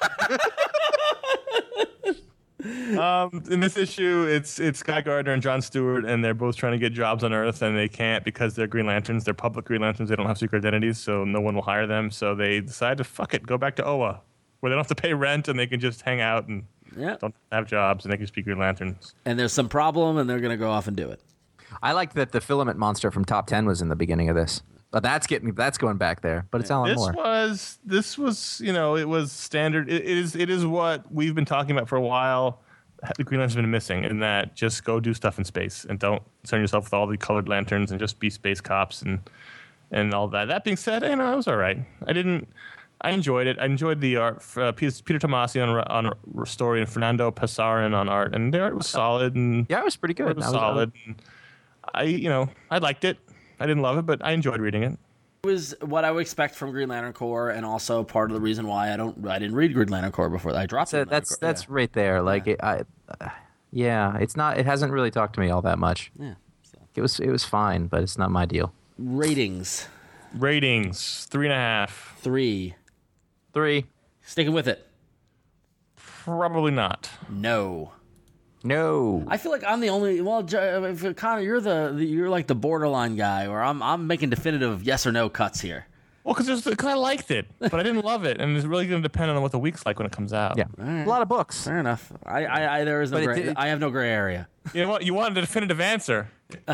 In this issue, it's Guy Gardner and John Stewart, and they're both trying to get jobs on Earth, and they can't because they're Green Lanterns. They're public Green Lanterns. They don't have secret identities, so no one will hire them. So they decide to fuck it, go back to Oa, where they don't have to pay rent, and they can just hang out and don't have jobs, and they can just be Green Lanterns. And there's some problem, and they're gonna go off and do it. I like that the filament monster from Top 10 was in the beginning of this. But that's going back there. But it's Alan Moore. This was it was standard. It is what we've been talking about for a while. The Green Lantern's been missing in that just go do stuff in space and don't concern yourself with all the colored lanterns and just be space cops and all that. That being said, it was all right. I enjoyed it. I enjoyed the art. Peter Tomasi on story and Fernando Pasarin on art, and the art was solid. And Yeah, it was pretty good. it was solid. And I liked it. I didn't love it, but I enjoyed reading it. It was what I would expect from Green Lantern Corps, and also part of the reason why I didn't read Green Lantern Corps before I dropped it. That's right there. Like it's not. It hasn't really talked to me all that much. Yeah. It was fine, but it's not my deal. Ratings 3.5. 3. 3. Sticking with it. Probably not. No. No. I feel like I'm the only. Well, Connor, you're like the borderline guy, where I'm making definitive yes or no cuts here. Well, because I liked it, but I didn't love it, and it's really going to depend on what the week's like when it comes out. Yeah. Right. A lot of books. Fair enough. There is no gray. I have no gray area. You know what? You wanted a definitive answer.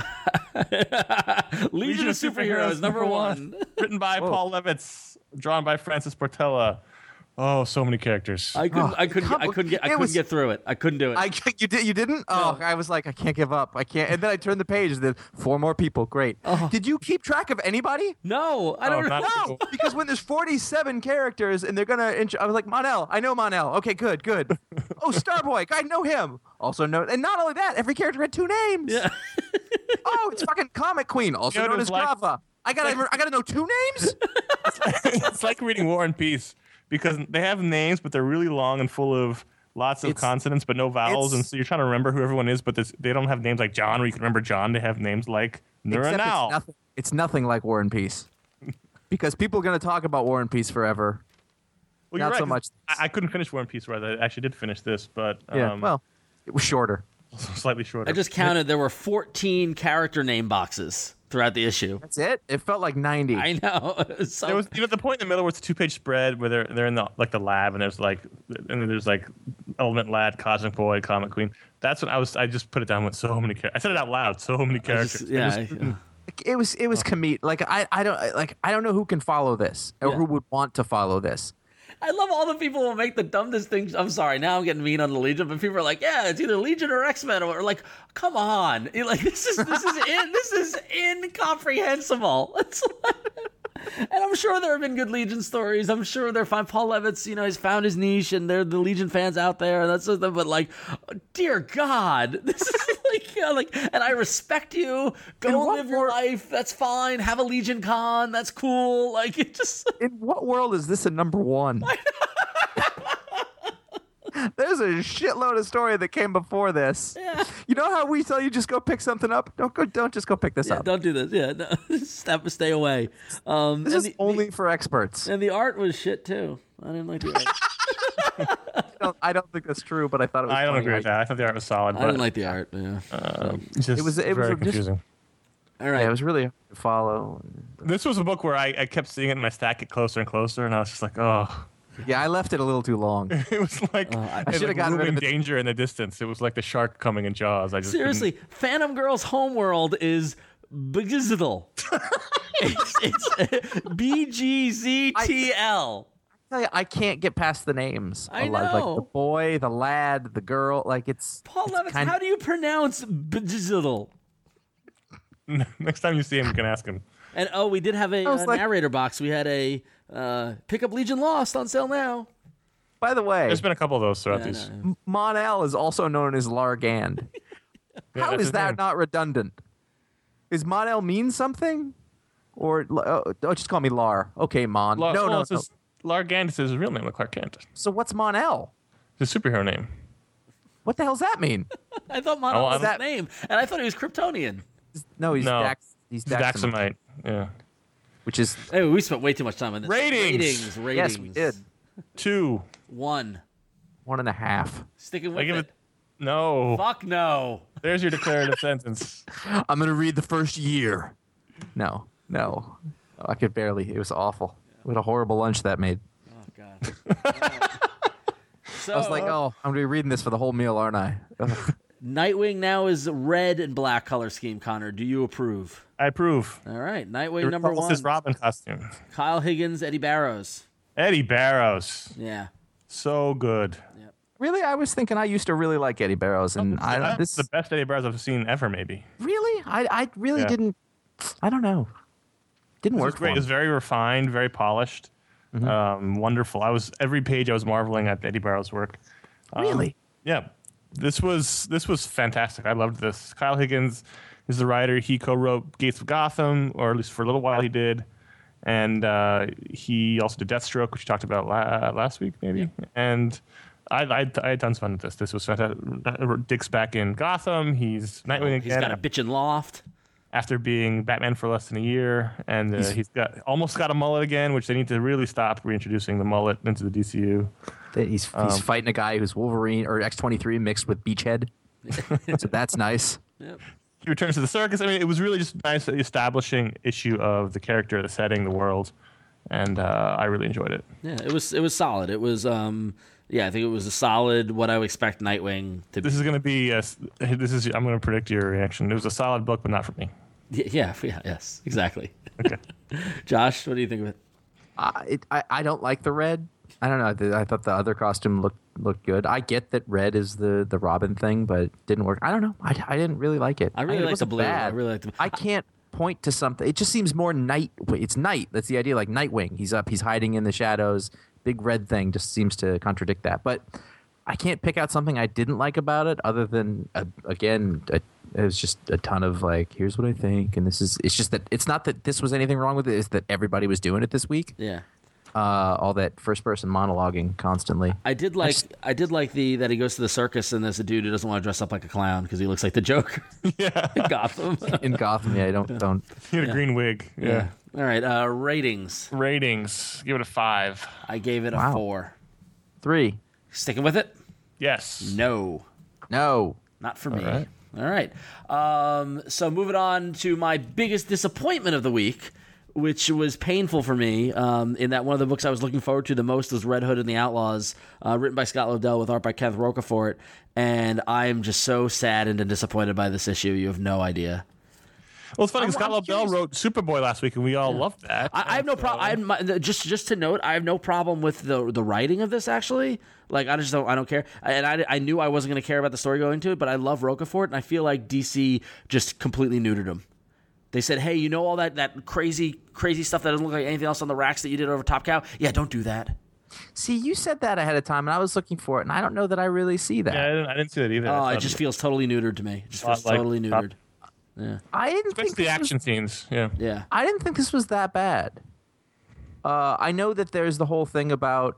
Legion of Superheroes #1. Written by Paul Levitz, drawn by Francis Portela. Oh, so many characters. I couldn't get through it. I couldn't do it. You didn't? Oh, I was like, I can't give up. I can't. And then I turned the page. There's 4 more people. Great. Did you keep track of anybody? No, I don't know. No, because when there's 47 characters and they're gonna, I was like, Mon-El. I know Mon-El. Okay, good. Oh, Starboy. I know him. Also know, and not only that, every character had 2 names. Yeah. Oh, it's fucking Comic Queen, also known as Grava. I gotta know 2 names. It's like reading War and Peace. Because they have names, but they're really long and full of lots of consonants, but no vowels, and so you're trying to remember who everyone is, but they don't have names like John, where you can remember John. They have names like Nuranal. It's nothing like War and Peace. Because people are going to talk about War and Peace forever. Well, Not you're right, so much. I couldn't finish War and Peace, right? I actually did finish this, but Yeah, well, It was shorter. Slightly shorter. I just counted. There were 14 character name boxes throughout the issue. That's it. It felt like 90. I know. It was so There was the point in the middle where it's a 2-page spread where they're in the lab and there's Element Lad, Cosmic Boy, Comic Queen. That's when I just put it down with so many characters. I said it out loud. So many characters. It was comedic. Like I don't know who can follow this or who would want to follow this. I love all the people who make the dumb distinction. I'm sorry, now I'm getting mean on the Legion, but people are like, yeah, it's either Legion or X-Men, or like, come on, like this is incomprehensible. It's and I'm sure there have been good Legion stories. I'm sure they're fine. Paul Levitz, he's found his niche, and they're the Legion fans out there. That's just, but like, dear God, this is like, and I respect you. Go live your life. That's fine. Have a Legion con. That's cool. Like, it just. In what world is this a number one? There's a shitload of story that came before this. Yeah. You know how we tell you just go pick something up? Don't just go pick this up. Don't do this. Yeah, no. Stay away. This is only for experts. And the art was shit too. I didn't like the art. I don't think that's true, but I thought it was. I don't funny. agree with that. I thought the art was solid. I didn't like the art. Yeah. It was very confusing. All right. Yeah, it was really hard to follow. This was a book where I kept seeing it in my stack get closer and closer, and I was just like, oh. Yeah, I left it a little too long. It was like I should have gotten rid of it. Danger in the distance. It was like the shark coming in Jaws. I just Seriously, Phantom Girl's homeworld is Bgzdl. It's BGZTL. I can't get past the names. I Like know. the boy, the lad, the girl. Like it's Paul Levitz, how do you pronounce Bgzdl? Next time you see him, you can ask him. And we did have a narrator box. We had a Pick Up Legion Lost on sale now. By the way, There's been a couple of those throughout these. Mon-El is also known as Largand. Yeah, How that's is his that name. not redundant? Is Mon-El mean something? Or just call me Lar. Okay, Mon. No. Largant is his real name, like Clark Kent. So what's Mon-El? It's a superhero name. What the hell's that mean? I thought Mon-El was his that- name, and I thought he was Kryptonian. No, he's No. Dax. He's It's Daxamite. Yeah. which is Hey, we spent way too much time on this. Ratings. yes, we did 2. 1. 1.5. Sticking I with give it. it. No. Fuck no. There's your declarative sentence. I'm gonna read the first year. No. I could barely. It was awful. What a horrible lunch that made. Oh God. So I was like, oh, I'm gonna be reading this for the whole meal, aren't I? Ugh. Nightwing now is red and black color scheme. Connor, do you approve? I approve. All right, Nightwing number Recalls 1. his Robin costume. Kyle Higgins, Eddie Barrows. Eddie Barrows. Yeah. So good. Really, I was thinking I used to really like Eddie Barrows, and That's the best Eddie Barrows I've seen ever, maybe. really, I really Yeah. didn't. I don't know. Didn't It was work great. for It was him. very refined, very polished. Wonderful. Every page I was marveling at Eddie Barrows' work. Really? Yeah. This was fantastic. I loved this. Kyle Higgins is the writer. He co-wrote Gates of Gotham, or at least for a little while he did. And he also did Deathstroke, which we talked about last week, maybe. Yeah. And I had tons of fun with this. This was fantastic. Dick's back in Gotham. He's Nightwing again. He's got a bitchin' loft. After being Batman for less than a year, and he's almost got a mullet again, which they need to really stop reintroducing the mullet into the DCU. He's fighting a guy who's Wolverine or X-23 mixed with Beachhead. So that's nice. Yep. He returns to the circus. I mean, it was really just nice establishing issue of the character, the setting, the world, and I really enjoyed it. Yeah, it was solid. It was I think it was a solid what I would expect Nightwing to be. This is going to be I'm going to predict your reaction. It was a solid book, but not for me. Yes, exactly. Okay. Josh, what do you think of it? I don't like the red. I don't know. I thought the other costume looked good. I get that red is the Robin thing, but it didn't work. I don't know. I didn't really like it. I really mean, it like the wasn't blue. bad. I really like the. I can't point to something. It just seems more night. It's night. That's the idea. Like Nightwing. He's up. He's hiding in the shadows. Big red thing just seems to contradict that. But I can't pick out something I didn't like about it, other than it was just a ton of like, here's what I think, and this is. It's just that it's not that this was anything wrong with it. It's that everybody was doing it this week. Yeah. All that first person monologuing constantly. I did like that he goes to the circus and there's a dude who doesn't want to dress up like a clown because he looks like the Joker. Yeah. In Gotham. In Gotham, yeah, don't. He had a green wig. Yeah. All right. Ratings. Ratings. Give it a 5. I gave it a Wow. 4. 3. Sticking with it? Yes. No. No. Not for me. right. All right. So moving on to my biggest disappointment of the week, which was painful for me, in that one of the books I was looking forward to the most was Red Hood and the Outlaws, written by Scott Lobdell with art by Kenneth Rocafort, and I am just so saddened and disappointed by this issue. You have no idea. Well, it's funny because I'm Scott Lobdell wrote Superboy last week, and we all loved that. I have no problem. Just to note, I have no problem with the writing of this. Actually, like I don't care. And I knew I wasn't going to care about the story going to it, but I love Rocafort, and I feel like DC just completely neutered him. They said, "Hey, you know all that crazy stuff that doesn't look like anything else on the racks that you did over Top Cow? Yeah, don't do that." See, you said that ahead of time, and I was looking for it, and I don't know that I really see that. Yeah, I didn't see that either. Oh, I it thought just feels totally neutered to me. It just feels like totally Top- neutered. I didn't especially think the this action scenes. Yeah. Yeah. I didn't think this was that bad. I know that there's the whole thing about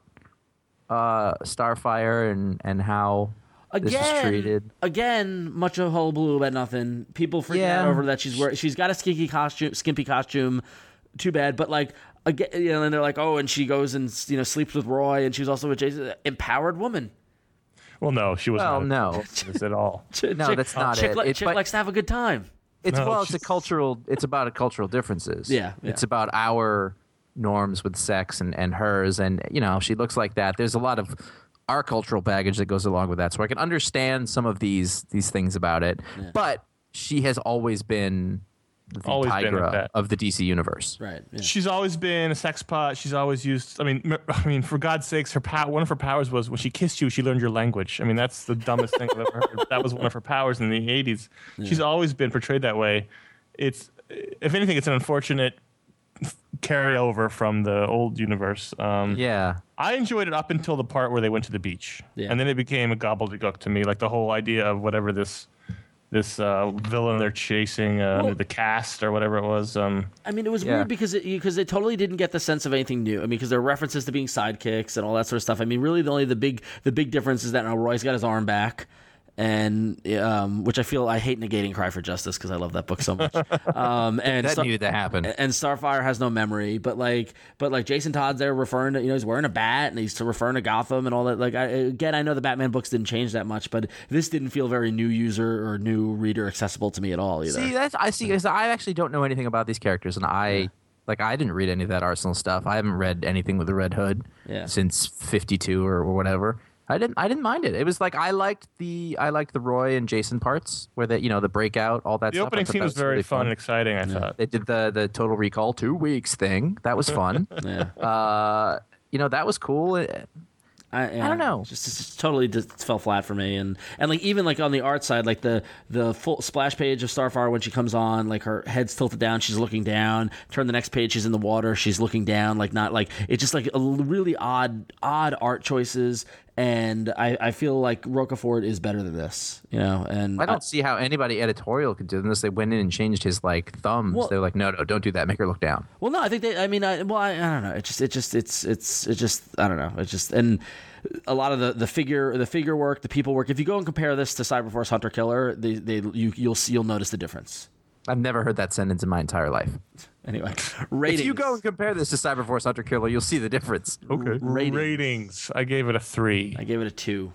Starfire and how this is treated. Again, much of hullabaloo about nothing. People freaking out over that she's got a skimpy costume. Too bad, but like again, and they're like, oh, and she goes and sleeps with Roy, and she's also with Jason. Empowered woman. Well, no, she wasn't. Well, no. This at all. No, that's not it. Chick likes to have a good time. It's No, it's a cultural. It's about cultural differences. Yeah. It's about our norms with sex and hers, and she looks like that. There's a lot of our cultural baggage that goes along with that, so I can understand some of these things about it. Yeah. But she has always been the Tigra of the DC universe. Right. Yeah. She's always been a sex pot. She's always used. I mean, for God's sakes, one of her powers was when she kissed you, she learned your language. I mean, that's the dumbest thing I've ever heard. That was one of her powers in the '80s. Yeah. She's always been portrayed that way. It's, if anything, it's an unfortunate carryover from the old universe. Yeah. I enjoyed it up until the part where they went to the beach, and then it became a gobbledygook to me. Like the whole idea of whatever this villain they're chasing, the cast or whatever it was. I mean, it was weird because they totally didn't get the sense of anything new. I mean, because there are references to being sidekicks and all that sort of stuff. I mean, really, the big difference is that now Roy's got his arm back, and which I hate negating Cry for Justice because I love that book so much. And that needed to happen. And Starfire has no memory, but Jason Todd's there referring to he's wearing a bat and he's referring to Gotham and all that. Like I know the Batman books didn't change that much, but this didn't feel very new user or new reader accessible to me at all either. Because I actually don't know anything about these characters, and I didn't read any of that Arsenal stuff. I haven't read anything with the Red Hood since 52 or whatever. I didn't mind it. It was like I liked the Roy and Jason parts where the breakout, all that the stuff. The opening scene was very really fun and exciting, I thought. They did the Total Recall 2 weeks thing. That was fun. Yeah. That was cool. I don't know. Just totally just fell flat for me, and like even like on the art side, like the full splash page of Starfire when she comes on, like her head's tilted down, she's looking down. Turn the next page, she's in the water, she's looking down. Like not like it's just like a really odd art choices, and I feel like Rocafort is better than this, And I don't see how anybody editorial could do this unless they went in and changed his like thumbs. Well, they're like, no, don't do that. Make her look down. Well, no, I think I don't know. It's just I don't know. It's just and a lot of the figure work, the people work. If you go and compare this to Cyberforce Hunter Killer, you'll notice the difference. I've never heard that sentence in my entire life. Anyway, ratings. If you go and compare this to Cyberforce Hunter Killer, you'll see the difference. Okay. Ratings. I gave it a 3. I gave it a 2.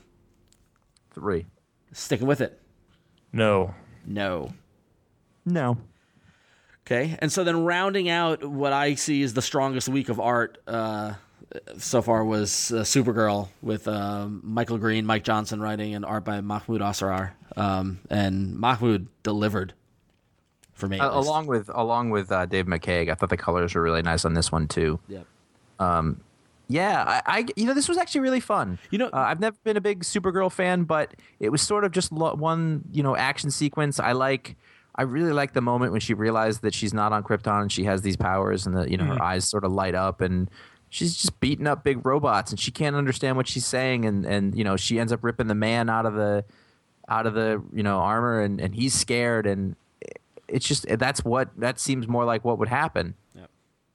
3. Sticking with it. No. Okay, and so then rounding out what I see is the strongest week of art so far was Supergirl with Michael Green, Mike Johnson writing, and art by Mahmoud Asrar. And Mahmoud delivered for me. Along with Dave McCaig, I thought the colors were really nice on this one too. Yep. I this was actually really fun. I've never been a big Supergirl fan, but it was sort of just one action sequence. I really like the moment when she realized that she's not on Krypton and she has these powers, and her eyes sort of light up, and she's just beating up big robots, and she can't understand what she's saying, and she ends up ripping the man out of the armor, and he's scared, and it's just that seems more like what would happen. Yep.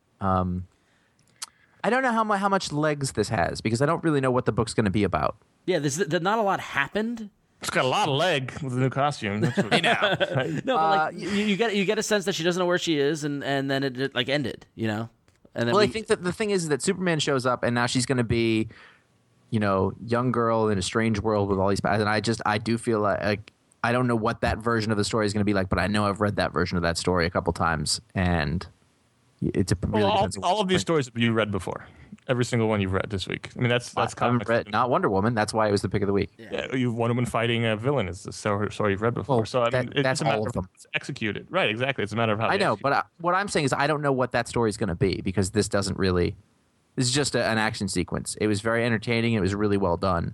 I don't know how much legs this has because I don't really know what the book's going to be about. Yeah, not a lot happened. It's got a lot of leg with the new costume. That's what No, but you get a sense that she doesn't know where she is, and then it like ended, And then I think that the thing is that Superman shows up, and now she's going to be, young girl in a strange world with all these powers. And I do feel like I don't know what that version of the story is going to be like, but I know I've read that version of that story a couple times, and it's a really all of these stories you read before. Every single one you've read this week. I mean, that's I haven't read not Wonder Woman. That's why it was the pick of the week. Yeah, Wonder Woman fighting a villain is the story you've read before. Well, so I mean, that's it's a matter all of them. how it's executed. Right, exactly. It's a matter of how I they know, execute. but what I'm saying is I don't know what that story is going to be because this doesn't really. This is just an action sequence. It was very entertaining. It was really well done.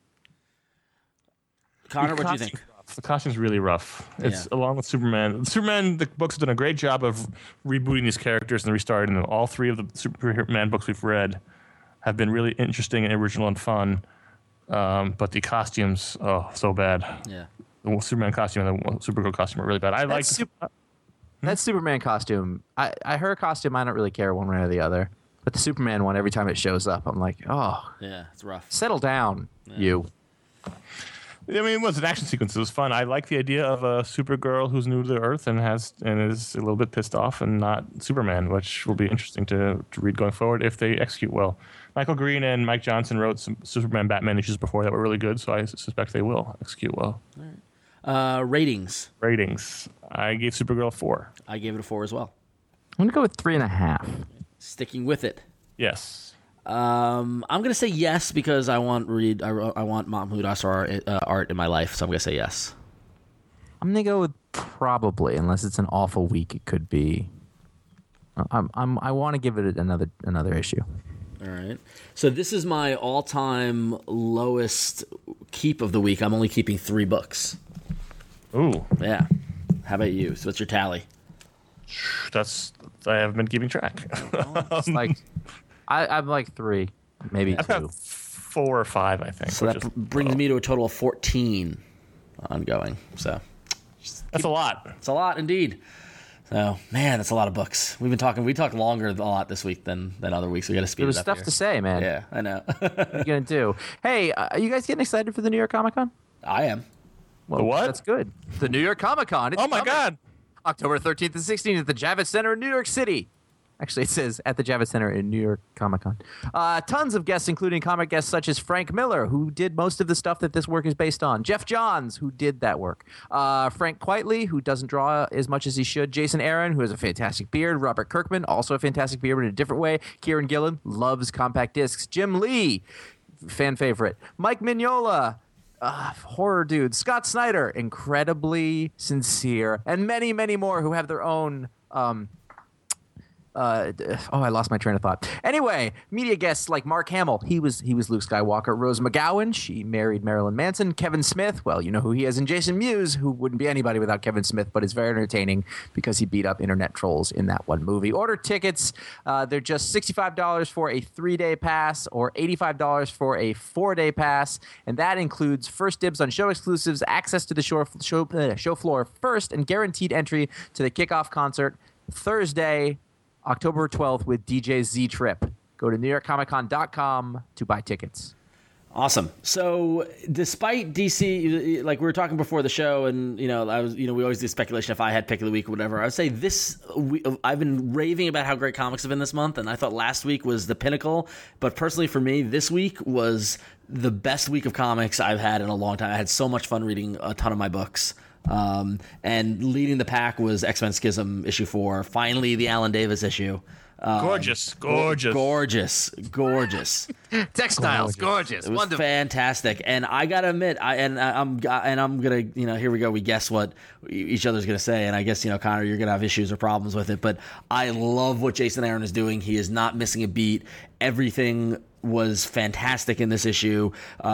Connor, what do you think? The costume's really rough. It's along with Superman. Superman, the books have done a great job of rebooting these characters and restarting them. All three of the Superman books we've read have been really interesting and original and fun. But the costumes, so bad. Yeah. The Superman costume and the Supergirl costume are really bad. I like that Superman costume. Her costume, I don't really care one way or the other. But the Superman one, every time it shows up, I'm like, oh. Yeah, it's rough. Settle down, you. I mean, it was an action sequence. It was fun. I like the idea of a Supergirl who's new to the Earth and is a little bit pissed off and not Superman, which will be interesting to read going forward if they execute well. Michael Green and Mike Johnson wrote some Superman Batman issues before that were really good, so I suspect they will execute well. All right. Ratings. I gave Supergirl 4. I gave it a 4 as well. I'm going to go with 3.5. Sticking with it. Yes. I'm gonna say yes because I want Mahmoud Asrar art in my life, so I'm gonna say yes. I'm gonna go with probably, unless it's an awful week. It could be. I want to give it another issue. All right. So this is my all-time lowest keep of the week. I'm only keeping 3 books. Ooh. Yeah. How about you? So what's your tally? I haven't been keeping track. It's like. I'm like 3, maybe 2. I've got 4 or 5, I think. So that brings me to a total of 14 ongoing. So that's a lot. It's a lot indeed. So man, that's a lot of books. We talked longer a lot this week than other weeks. We got to speed it up. There was stuff here. to say, man. Yeah, I know. What are you gonna do? Hey, are you guys getting excited for the New York Comic Con? I am. Well, The what? That's good. The New York Comic Con. Oh my God! October 13th and 16th at the Javits Center in New York City. Actually, it says at the Javits Center in New York Comic Con. Tons of guests, including comic guests such as Frank Miller, who did most of the stuff that this work is based on. Jeff Johns, who did that work. Frank Quitely, who doesn't draw as much as he should. Jason Aaron, who has a fantastic beard. Robert Kirkman, also a fantastic beard, but in a different way. Kieran Gillen, loves compact discs. Jim Lee, fan favorite. Mike Mignola, horror dude. Scott Snyder, incredibly sincere. And many, many more who have their own... I lost my train of thought. Anyway, media guests like Mark Hamill, he was Luke Skywalker. Rose McGowan, she married Marilyn Manson. Kevin Smith, well, you know who he is. And Jason Mewes, who wouldn't be anybody without Kevin Smith, but is very entertaining because he beat up internet trolls in that one movie. Order tickets. They're just $65 for a 3-day pass or $85 for a 4-day pass, and that includes first dibs on show exclusives, access to the show floor first, and guaranteed entry to the kickoff concert Thursday, October 12th with DJ Z Trip. Go to NewYorkComicCon.com to buy tickets. Awesome. So, despite DC, like we were talking before the show, and we always do speculation if I had pick of the week or whatever. I would say I've been raving about how great comics have been this month, and I thought last week was the pinnacle. But personally, for me, this week was the best week of comics I've had in a long time. I had so much fun reading a ton of my books. And leading the pack was X-Men Schism issue 4. Finally, the Alan Davis issue. Gorgeous. Textiles, gorgeous. It was wonderful. Fantastic. And I gotta admit, I'm gonna, here we go. We guess what each other's gonna say, and I guess Connor, you're gonna have issues or problems with it. But I love what Jason Aaron is doing. He is not missing a beat. Everything was fantastic in this issue.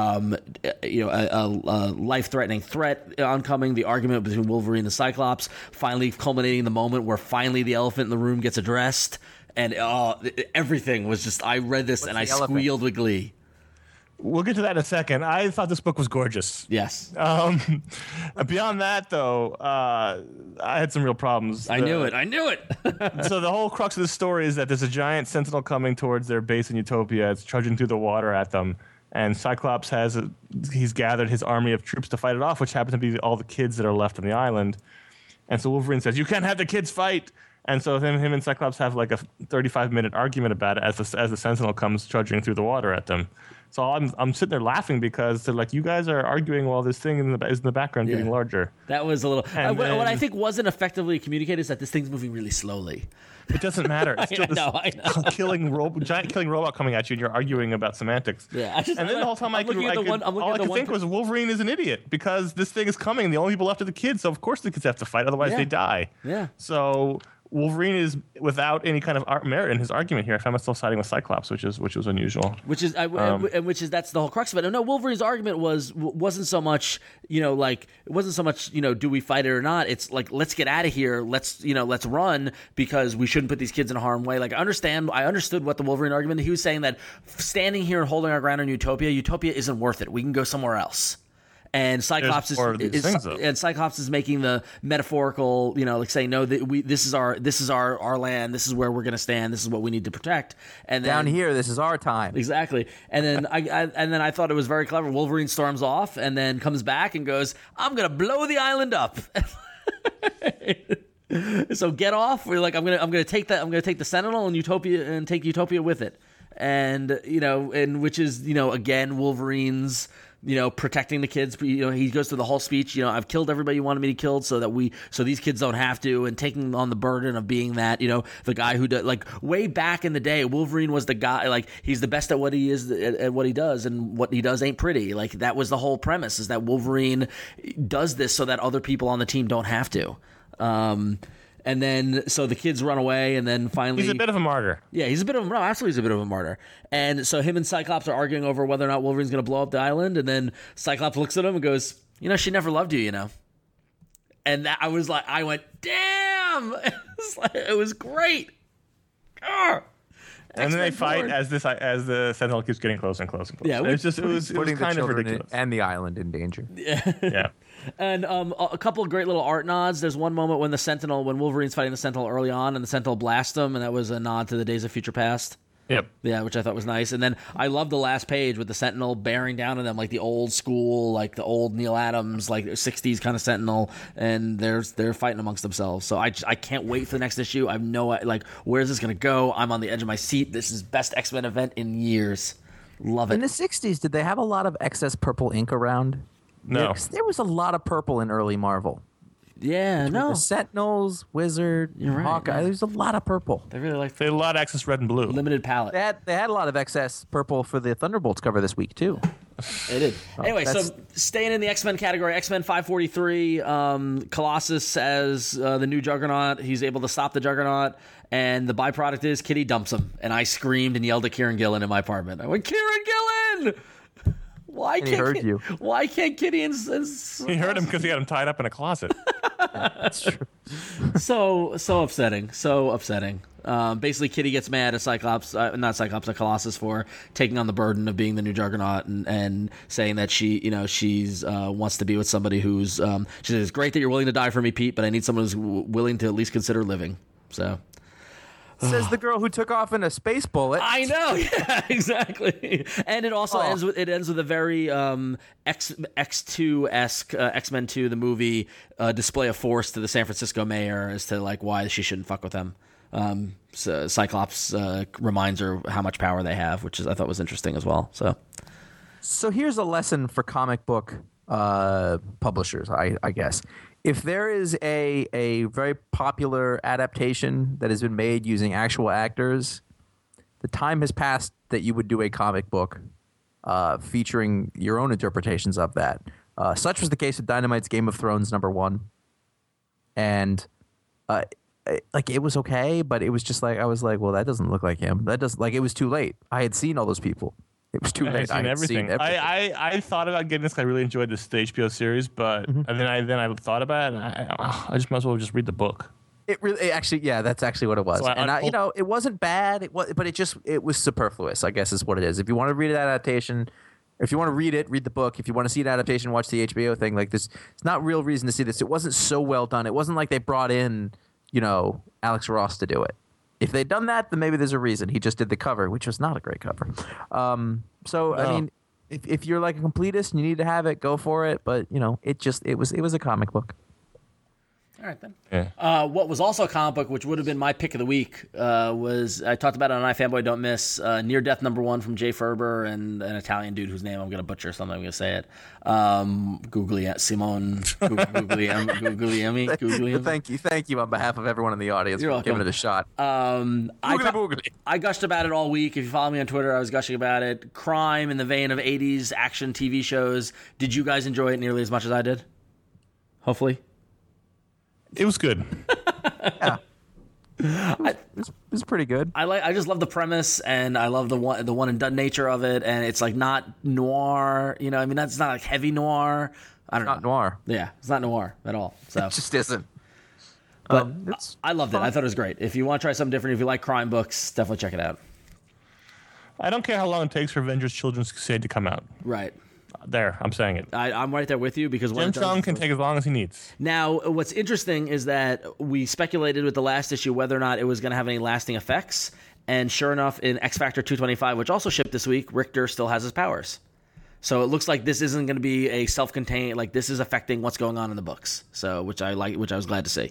A life-threatening threat oncoming, the argument between Wolverine and the Cyclops, finally culminating in the moment where finally the elephant in the room gets addressed. And everything was just, I read this and I squealed with glee. We'll get to that in a second. I thought this book was gorgeous. Yes. Beyond that, though, I had some real problems. I knew it. So the whole crux of the story is that there's a giant sentinel coming towards their base in Utopia. It's trudging through the water at them. And Cyclops he's gathered his army of troops to fight it off, which happen to be all the kids that are left on the island. And so Wolverine says, "You can't have the kids fight." And so him and Cyclops have like a 35-minute argument about it as the sentinel comes trudging through the water at them. So I'm sitting there laughing because they're like, you guys are arguing while this thing is in the background getting larger. That was a little. And What I then- think wasn't effectively communicated is that this thing's moving really slowly. It doesn't matter. It's still I know. giant killing robot coming at you, and you're arguing about semantics. Yeah, And then the whole time I'm looking at the one- I'm looking all at I the could one think was Wolverine is an idiot because this thing is coming. The only people left are the kids, so of course the kids have to fight, otherwise Yeah. they die. Yeah. So Wolverine is without any kind of merit in his argument here. I found myself siding with Cyclops, which was unusual. Which is that's the whole crux of it. No, Wolverine's argument wasn't so much do we fight it or not. It's like, let's get out of here. Let's run because we shouldn't put these kids in harm's way. Like I understood what the Wolverine argument. He was saying that standing here and holding our ground in Utopia isn't worth it. We can go somewhere else. And Cyclops more of these things, though. Cyclops is making the metaphorical, like saying, no, that this is our land. This is where we're going to stand. This is what we need to protect. And then, Down here, this is our time. exactly. And then I thought it was very clever. Wolverine storms off and then comes back and goes, "I'm going to blow the island up." So get off. We're like, I'm gonna take the Sentinel and Utopia and take Utopia with it. And which is again Wolverine's protecting the kids. He goes through the whole speech. I've killed everybody you wanted me to kill, so these kids don't have to, and taking on the burden of being that the guy who does, like, way back in the day, Wolverine was the guy, like, he's the best at what he is at what he does, and what he does ain't pretty. Like, that was the whole premise, is that Wolverine does this so that other people on the team don't have to. And then, so the kids run away, and then finally... He's a bit of a martyr. Yeah, absolutely he's a bit of a martyr. And so him and Cyclops are arguing over whether or not Wolverine's going to blow up the island, and then Cyclops looks at him and goes, she never loved you, And that, I went, damn! It was great! Arr! And then they X-Men fight born. as the Sentinel keeps getting closer and closer and closer. Yeah, it was Putting the kind of children ridiculous. and the island in danger. Yeah. And a couple of great little art nods. There's one moment when Wolverine's fighting the Sentinel early on, and the Sentinel blasts him, and that was a nod to the Days of Future Past. Yep. Yeah, which I thought was nice. And then I love the last page with the Sentinel bearing down on them, like the old school, like the old Neil Adams, like 60s kind of Sentinel, and they're fighting amongst themselves. So I can't wait for the next issue. I know, like, where's this going to go? I'm on the edge of my seat. This is best X-Men event in years. Love it. In the 60s, did they have a lot of excess purple ink around? No. Yeah, 'cause there was a lot of purple in early Marvel. Yeah, no. The Sentinels, Wizard, You're right, Hawkeye. yeah. There's a lot of purple. They really like They had a lot of access red and blue. limited palette. They had a lot of excess purple for the Thunderbolts cover this week, too. They did. Anyway, that's- so staying in the X-Men category, X-Men 543, Colossus as the new Juggernaut. He's able to stop the Juggernaut, and the byproduct is Kitty dumps him. And I screamed and yelled at Kieran Gillen in my apartment. I went, Kieran Gillen! Why And he heard you. Why can't Kitty and He heard him because he had him tied up in a closet. That's true. so upsetting. So upsetting. Basically, Kitty gets mad at Colossus for taking on the burden of being the new Juggernaut and saying that she's wants to be with somebody who's she says, it's great that you're willing to die for me, Pete, but I need someone who's willing to at least consider living. So Says the girl who took off in a space bullet. I know, yeah, exactly. And it also ends with a very X2-esque X-Men 2, the movie, display of force to the San Francisco mayor as to like why she shouldn't fuck with them. So Cyclops reminds her how much power they have, which I thought was interesting as well. So here's a lesson for comic book publishers, I guess. If there is a very popular adaptation that has been made using actual actors, the time has passed that you would do a comic book featuring your own interpretations of that. Such was the case with Dynamite's Game of Thrones #1. And like, it was okay, but it was just like, I was like, well, that doesn't look like him. That doesn't, like, it was too late. I had seen all those people. It was too I late. had seen everything. I thought about getting this. I really enjoyed the HBO series, but and then I thought about it, and I just might as well just read the book. That's actually what it was. So it wasn't bad. But it was superfluous, I guess is what it is. If you want to read an adaptation, if you want to read it, read the book. If you want to see an adaptation, watch the HBO thing. Like this, it's not real reason to see this. It wasn't so well done. It wasn't like they brought in, Alex Ross to do it. If they'd done that, then maybe there's a reason. He just did the cover, which was not a great cover. I mean, if you're like a completist and you need to have it, go for it. But it was a comic book. All right, then. Yeah. What was also a comic book, which would have been my pick of the week, was I talked about it on iFanboy Don't Miss, Near Death #1 from Jay Ferber and an Italian dude whose name I'm going to butcher, so I'm not going to say it. Simone Guglielmi. Thank you on behalf of everyone in the audience You're for welcome. giving it a shot. I gushed about it all week. If you follow me on Twitter, I was gushing about it. Crime in the vein of 80s action TV shows. Did you guys enjoy it nearly as much as I did? Hopefully. It was good. Yeah. It was pretty good. I just love the premise, and I love the one and done nature of it, and it's like not noir, you know. I mean, that's not like heavy noir. I don't know. Not noir. Yeah, it's not noir at all. So, It just isn't. but It's I loved it. I thought it was great. If you want to try something different, if you like crime books, definitely check it out. I don't care how long it takes for Avengers Children's Crusade to come out. Right. There, I'm saying it. I'm right there with you because when Jim it does- Chung can take as long as he needs. Now, what's interesting is that we speculated with the last issue whether or not it was going to have any lasting effects, and sure enough, in X Factor 225, which also shipped this week, Richter still has his powers. So it looks like this isn't going to be a self-contained. Like this is affecting what's going on in the books. So which I was glad to see.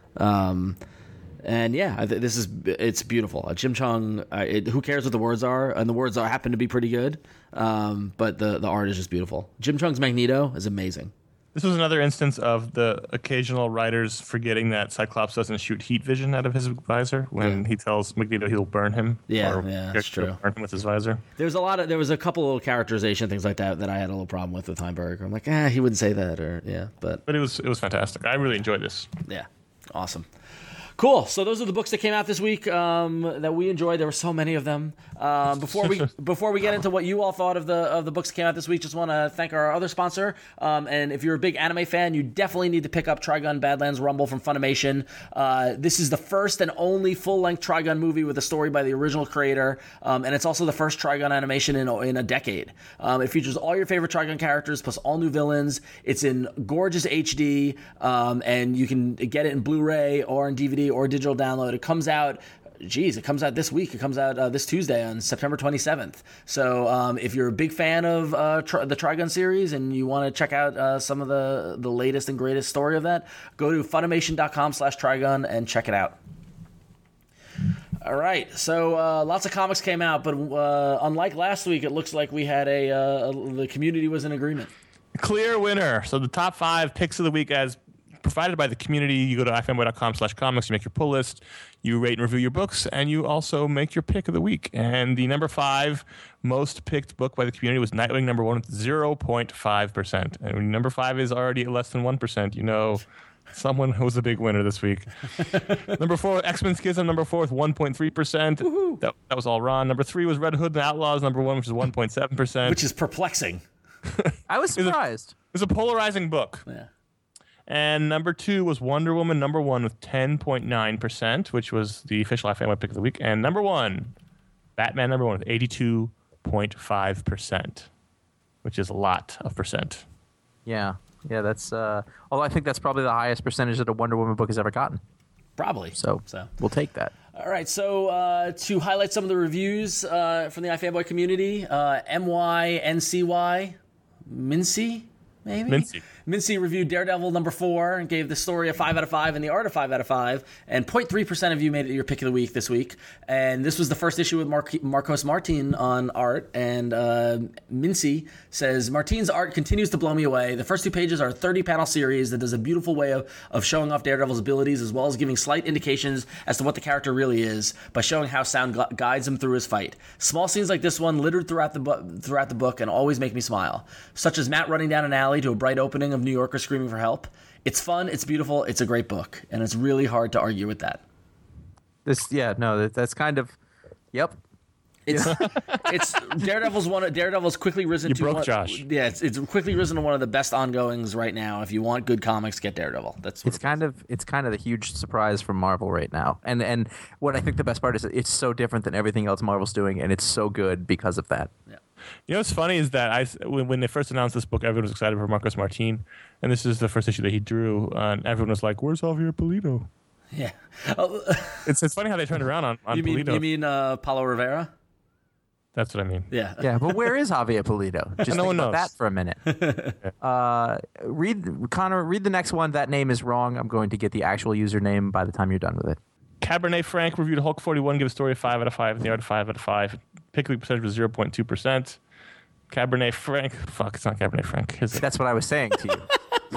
And yeah, it's beautiful. Jim Chung. Who cares what the words are? And the words happen to be pretty good. But the art is just beautiful. Jim Chung's Magneto is amazing. This was another instance of the occasional writers forgetting that Cyclops doesn't shoot heat vision out of his visor when he tells Magneto he'll burn him. Yeah, or that's true. Burn him with his visor. There was a couple little characterization things like that I had a little problem with Heinberg. I'm like, he wouldn't say that, or But it was fantastic. I really enjoyed this. yeah, awesome. Cool. So those are the books that came out this week that we enjoyed. There were so many of them. Before we get into what you all thought of the books that came out this week, just want to thank our other sponsor. And if you're a big anime fan, you definitely need to pick up Trigun Badlands Rumble from Funimation. This is the first and only full-length Trigun movie with a story by the original creator, and it's also the first Trigun animation in a decade. It features all your favorite Trigun characters plus all new villains. It's in gorgeous HD, and you can get it in Blu-ray or in DVD or digital download. It comes out this week. It comes out this Tuesday on September 27th. So if you're a big fan of the Trigun series and you want to check out some of the latest and greatest story of that, go to Funimation.com/Trigun and check it out. All right, so lots of comics came out, but unlike last week, it looks like we had the community was in agreement. Clear winner. So the top 5 picks of the week as provided by the community. You go to ifanboy.com/comics, you make your pull list, you rate and review your books, and you also make your pick of the week. And the number 5 most picked book by the community was Nightwing #1 with 0.5%. And when number 5 is already less than 1%, you know someone who was a big winner this week. Number 4, X-Men Schism, number 4 with 1.3%. That was all Ron. Number 3 was Red Hood and the Outlaws, number 1, which is 1.7%. Which is perplexing. I was surprised. It was a polarizing book. Yeah. And number 2 was Wonder Woman #1 with 10.9%, which was the official iFanboy pick of the week. And number 1, Batman #1 with 82.5%, which is a lot of percent. Yeah, that's. Although I think that's probably the highest percentage that a Wonder Woman book has ever gotten. Probably. So we'll take that. All right, so to highlight some of the reviews from the iFanboy community, MYNCY, Mincy, maybe? Mincy reviewed Daredevil #4 and gave the story a 5 out of 5 and the art a 5 out of 5. And 0.3% of you made it your pick of the week this week. And this was the first issue with Marcos Martin on art. And Mincy says, Martin's art continues to blow me away. The first 2 pages are a 30-panel series that does a beautiful way of showing off Daredevil's abilities as well as giving slight indications as to what the character really is by showing how sound guides him through his fight. Small scenes like this one littered throughout the book and always make me smile, such as Matt running down an alley to a bright opening of New Yorkers screaming for help. It's fun, it's beautiful, it's a great book, and it's really hard to argue with that. That's kind of, yep. It's Daredevil's quickly risen You to broke one, Josh. Yeah, it's quickly risen to one of the best ongoings right now. If you want good comics, get Daredevil. It's kind of the huge surprise from Marvel right now. And what I think the best part is it's so different than everything else Marvel's doing, and it's so good because of that. Yeah. You know what's funny is that when they first announced this book, everyone was excited for Marcos Martin, and this is the first issue that he drew, and everyone was like, "Where's Javier Pulido?" Yeah. It's funny how they turned around on You Pulido. mean Paulo Rivera? That's what I mean. Yeah. Yeah, but where is Javier Pulido? Just No think one about knows. that for a minute. Think about that for a minute. Read the next one. That name is wrong. I'm going to get the actual username by the time you're done with it. Cabernet Franc reviewed Hulk 41, give a story a 5 out of 5, and the art a 5 out of 5. Pick week percentage was 0.2%. Cabernet Franc. Fuck, it's not Cabernet Franc, is it? That's what I was saying to you.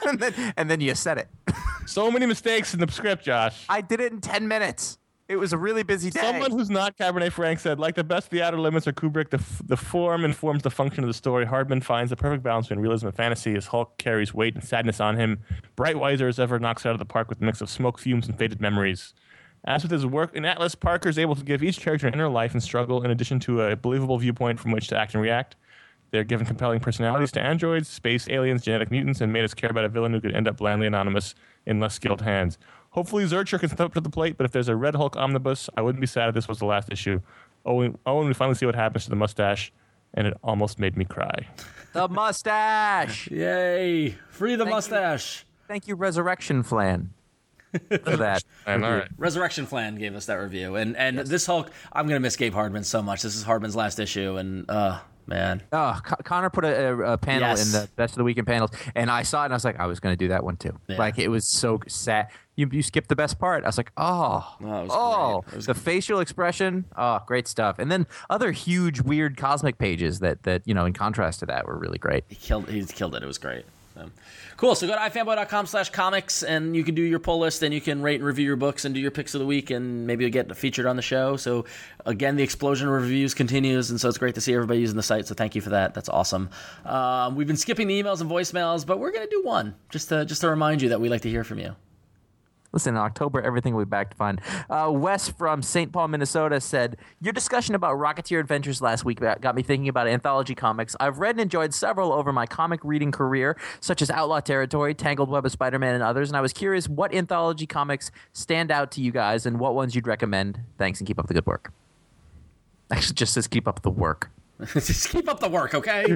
and then you said it. So many mistakes in the script, Josh. I did it in 10 minutes. It was a really busy day. Someone who's not Cabernet Franc said, like the best of the Outer Limits or Kubrick, the form informs the function of the story. Hardman finds the perfect balance between realism and fantasy as Hulk carries weight and sadness on him. Bright Weiser as ever knocks it out of the park with a mix of smoke fumes and faded memories. As with his work in Atlas, Parker is able to give each character an inner life and struggle in addition to a believable viewpoint from which to act and react. They're given compelling personalities to androids, space aliens, genetic mutants, and made us care about a villain who could end up blandly anonymous in less skilled hands. Hopefully Zurcher can step up to the plate, but if there's a Red Hulk omnibus, I wouldn't be sad if this was the last issue. We finally see what happens to the mustache, and it almost made me cry. The mustache. Yay! Free the mustache. Thank you, Resurrection Flan, for that. And all right. Resurrection Flan gave us that review, and this Hulk, I'm gonna miss Gabe Hardman so much. This is Hardman's last issue, and man. Oh, Connor put a panel Yes. in the Best of the Weekend panels, and I saw it, and I was like, I was going to do that one too. Yeah. Like, it was so sad. You skipped the best part. I was like, it was great. It was the facial expression. Oh, great stuff. And then other huge, weird cosmic pages that in contrast to that, were really great. He killed it. It was great. Cool. So go to ifanboy.com/comics and you can do your pull list and you can rate and review your books and do your picks of the week and maybe you'll get featured on the show. So again, the explosion of reviews continues, and so it's great to see everybody using the site. So thank you for that. That's awesome. We've been skipping the emails and voicemails, but we're gonna do one just to remind you that we like to hear from you. Listen, in October, everything will be back to fun. Wes from St. Paul, Minnesota said, your discussion about Rocketeer Adventures last week got me thinking about anthology comics. I've read and enjoyed several over my comic reading career, such as Outlaw Territory, Tangled Web of Spider-Man, and others, and I was curious what anthology comics stand out to you guys and what ones you'd recommend. Thanks, and keep up the good work. Actually, just says keep up the work. Just keep up the work, okay?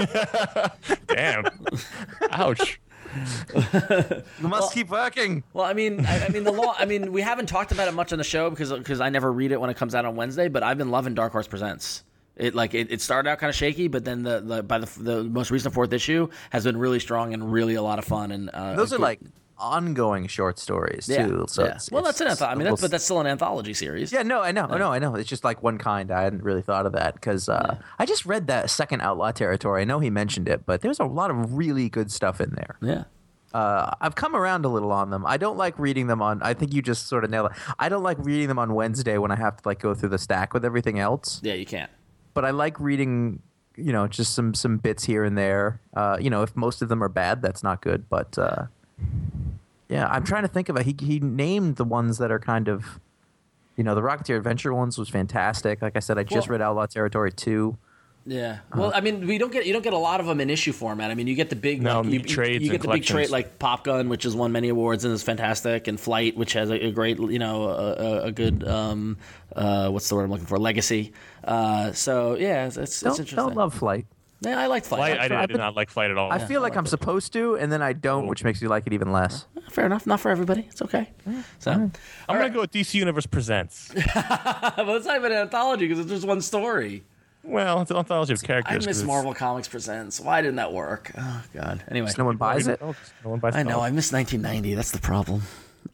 Damn. Ouch. You must keep working. Well, I mean, the law. I mean, we haven't talked about it much on the show because I never read it when it comes out on Wednesday. But I've been loving Dark Horse Presents. It started out kind of shaky, but then the most recent fourth issue has been really strong and really a lot of fun. And Those are like ongoing short stories too. So yeah. That's an anthology. I mean, but that's still an anthology series. Yeah, no, I know. It's just like one kind. I hadn't really thought of that because I just read that second Outlaw Territory. I know he mentioned it, but there's a lot of really good stuff in there. Yeah. I've come around a little on them. I don't like reading them on. I think you just sort of nailed it. I don't like reading them on Wednesday when I have to like go through the stack with everything else. Yeah, you can't. But I like reading, just some bits here and there. If most of them are bad, that's not good. But yeah, I'm trying to think of it. He named the ones that are kind of, the Rocketeer Adventure ones was fantastic. Like I said, I just read Outlaw Territory 2. Yeah. Well, I mean, you don't get a lot of them in issue format. I mean, you get the big trades. You get and the big trade collections. like Pop Gun, which has won many awards and is fantastic, and Flight, which has a great, a good what's the word I'm looking for? Legacy. So yeah, it's interesting. Don't love Flight. Yeah, I like Flight. I did not like Flight at all. I feel like I'm supposed to, and then I don't, which makes me like it even less. Fair enough. Not for everybody. It's okay. So I'm going to go with DC Universe Presents. well, it's not even an anthology because it's just one story. Well, it's an anthology of characters. I 'cause miss it's- Marvel Comics Presents. Why didn't that work? Oh God. Anyway, Just no one buys it. No one buys I know. it. I miss 1990. That's the problem.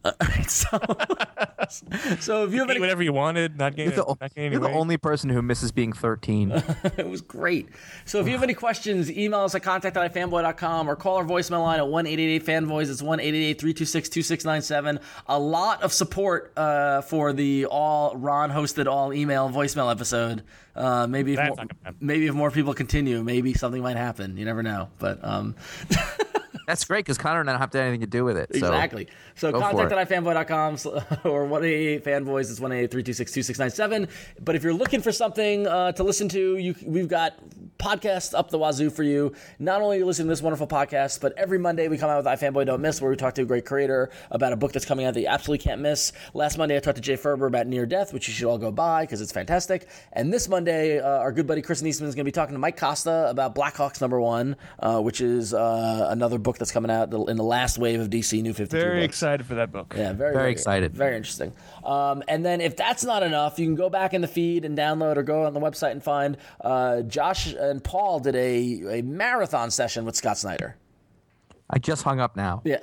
So if you have Eat any, whatever you wanted, not getting You're any the weight. only person who misses being 13. it was great. So if you have any questions, email us at contact@ifanboy.com or call our voicemail line at 1-888-FANVOICE. It's 1-888-326-2697. A lot of support for the Ron hosted all email voicemail episode. Maybe That's not gonna happen. if more people continue, maybe something might happen. You never know. But That's great because Connor and I don't have to have anything to do with it. So. exactly. So go for contact it. at ifanboy.com or 1-888-FANVOICE. It's 1-888-326-2697. But if you're looking for something to listen to, we've got podcast up the wazoo for you. Not only are you listening to this wonderful podcast, but every Monday we come out with iFanboy Don't Miss, where we talk to a great creator about a book that's coming out that you absolutely can't miss. Last Monday I talked to Jay Ferber about Near Death, which you should all go buy because it's fantastic. And this Monday, our good buddy Chris Niesman is going to be talking to Mike Costa about Blackhawks #1, which is another book that's coming out in the last wave of DC New 52 Very books. excited for that book. Yeah, Very excited. Very interesting. And then if that's not enough, you can go back in the feed and download or go on the website and find Josh and Paul did a marathon session with Scott Snyder. I just hung up now. Yeah.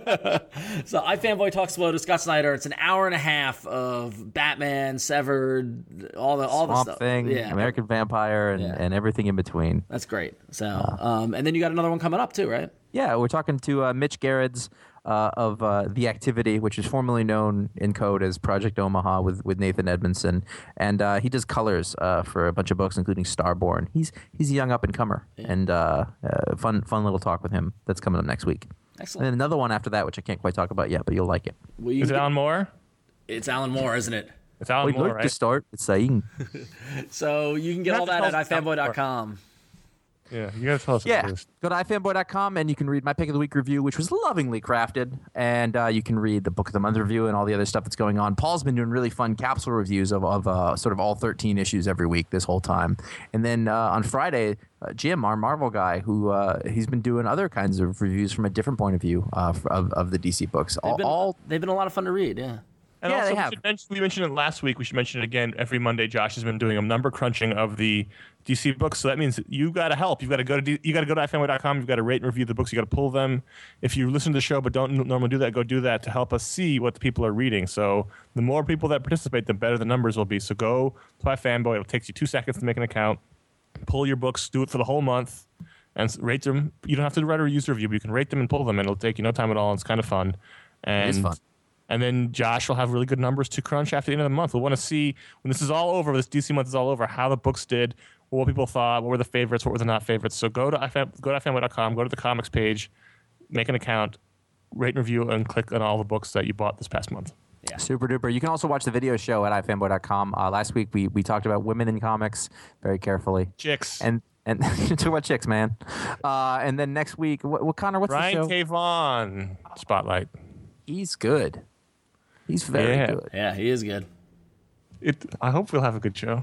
So iFanboy Talks Slow to Scott Snyder. It's an hour and a half of Batman, Severed, all the Swamp stuff. Thing, Yeah. American Vampire, and everything in between. That's great. So, and then you got another one coming up too, right? Yeah, we're talking to Mitch Gerrits of The Activity, which is formerly known in code as Project Omaha with Nathan Edmondson. And he does colors for a bunch of books, including Starborn. He's a young up-and-comer, and fun little talk with him that's coming up next week. Excellent. And then another one after that, which I can't quite talk about yet, but you'll like it. Well, you Is it can- Alan Moore? It's Alan Moore, isn't it? It's Alan Wait, Moore, look right? to start. It's saying. So you can get You all have that to at tell us ifanboy.com. Yeah, you gotta tell us. Yeah, What it is. go to ifanboy.com and you can read my Pick of the Week review, which was lovingly crafted. And you can read the Book of the Month review and all the other stuff that's going on. Paul's been doing really fun capsule reviews of sort of all 13 issues every week this whole time. And then on Friday, Jim, our Marvel guy, who he's been doing other kinds of reviews from a different point of view of the DC books. They've been a lot of fun to read, yeah. And Yeah, also, they we have. should we mentioned it last week. We should mention it again. Every Monday, Josh has been doing a number crunching of the DC books. So that means you got to help. You got to go to ifanboy.com. You've got to rate and review the books. You got to pull them. If you listen to the show but don't normally do that, go do that to help us see what the people are reading. So the more people that participate, the better the numbers will be. So go to iFanboy. It'll take you 2 seconds to make an account. Pull your books. Do it for the whole month and rate them. You don't have to write a user review, but you can rate them and pull them, and it'll take you no time at all. And it's kind of fun. And It is fun. And then Josh will have really good numbers to crunch after the end of the month. We'll want to see, when this is all over, this DC month is all over, how the books did, what people thought, what were the favorites, what were the not favorites. So go to ifanboy.com, go to the comics page, make an account, rate and review, and click on all the books that you bought this past month. Yeah. Super duper. You can also watch the video show at ifanboy.com. Last week we talked about women in comics very carefully. Chicks. And talk about chicks, man. And then next week, what Connor? What's Ryan the show? K. Vaughn Spotlight. He's good. He's very Yeah. good. Yeah, he is good. I hope we'll have a good show.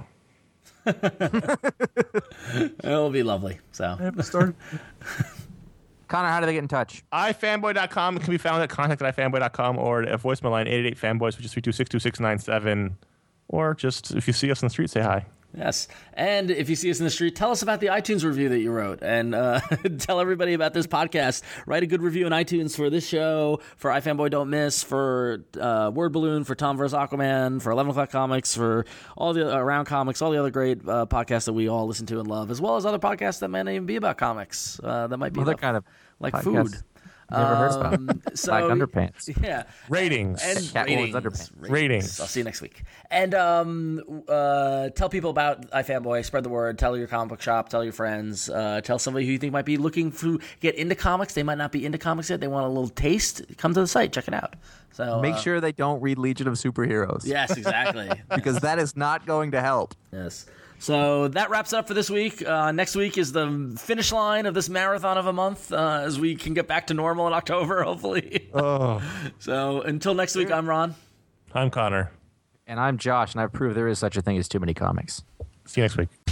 It'll be lovely. So Connor, how do they get in touch? ifanboy.com can be found at contact@ifanboy.com or a voicemail line 888-FANBOYS, which is 326-226-9697. Or just, if you see us on the street, say hi. yes. And if you see us in the street, tell us about the iTunes review that you wrote, and tell everybody about this podcast. Write a good review on iTunes for this show, for iFanboy Don't Miss, for Word Balloon, for Tom vs. Aquaman, for 11 O'Clock Comics, for all the Around Comics, all the other great podcasts that we all listen to and love, as well as other podcasts that might not even be about comics. That might be Other about, kind of like podcasts food. Never heard about. So, Black Underpants. Yeah. Ratings. And Catwoman's Underpants. Ratings. I'll see you next week. And tell people about iFanboy. Spread the word. Tell your comic book shop. Tell your friends. Tell somebody who you think might be looking to get into comics. They might not be into comics yet. They want a little taste. Come to the site. Check it out. So Make sure they don't read Legion of Superheroes. Yes, exactly. Because that is not going to help. Yes. So that wraps it up for this week. Next week is the finish line of this marathon of a month as we can get back to normal in October, hopefully. Oh, So until next week, I'm Ron. I'm Connor. And I'm Josh, and I've proved there is such a thing as too many comics. See you next week.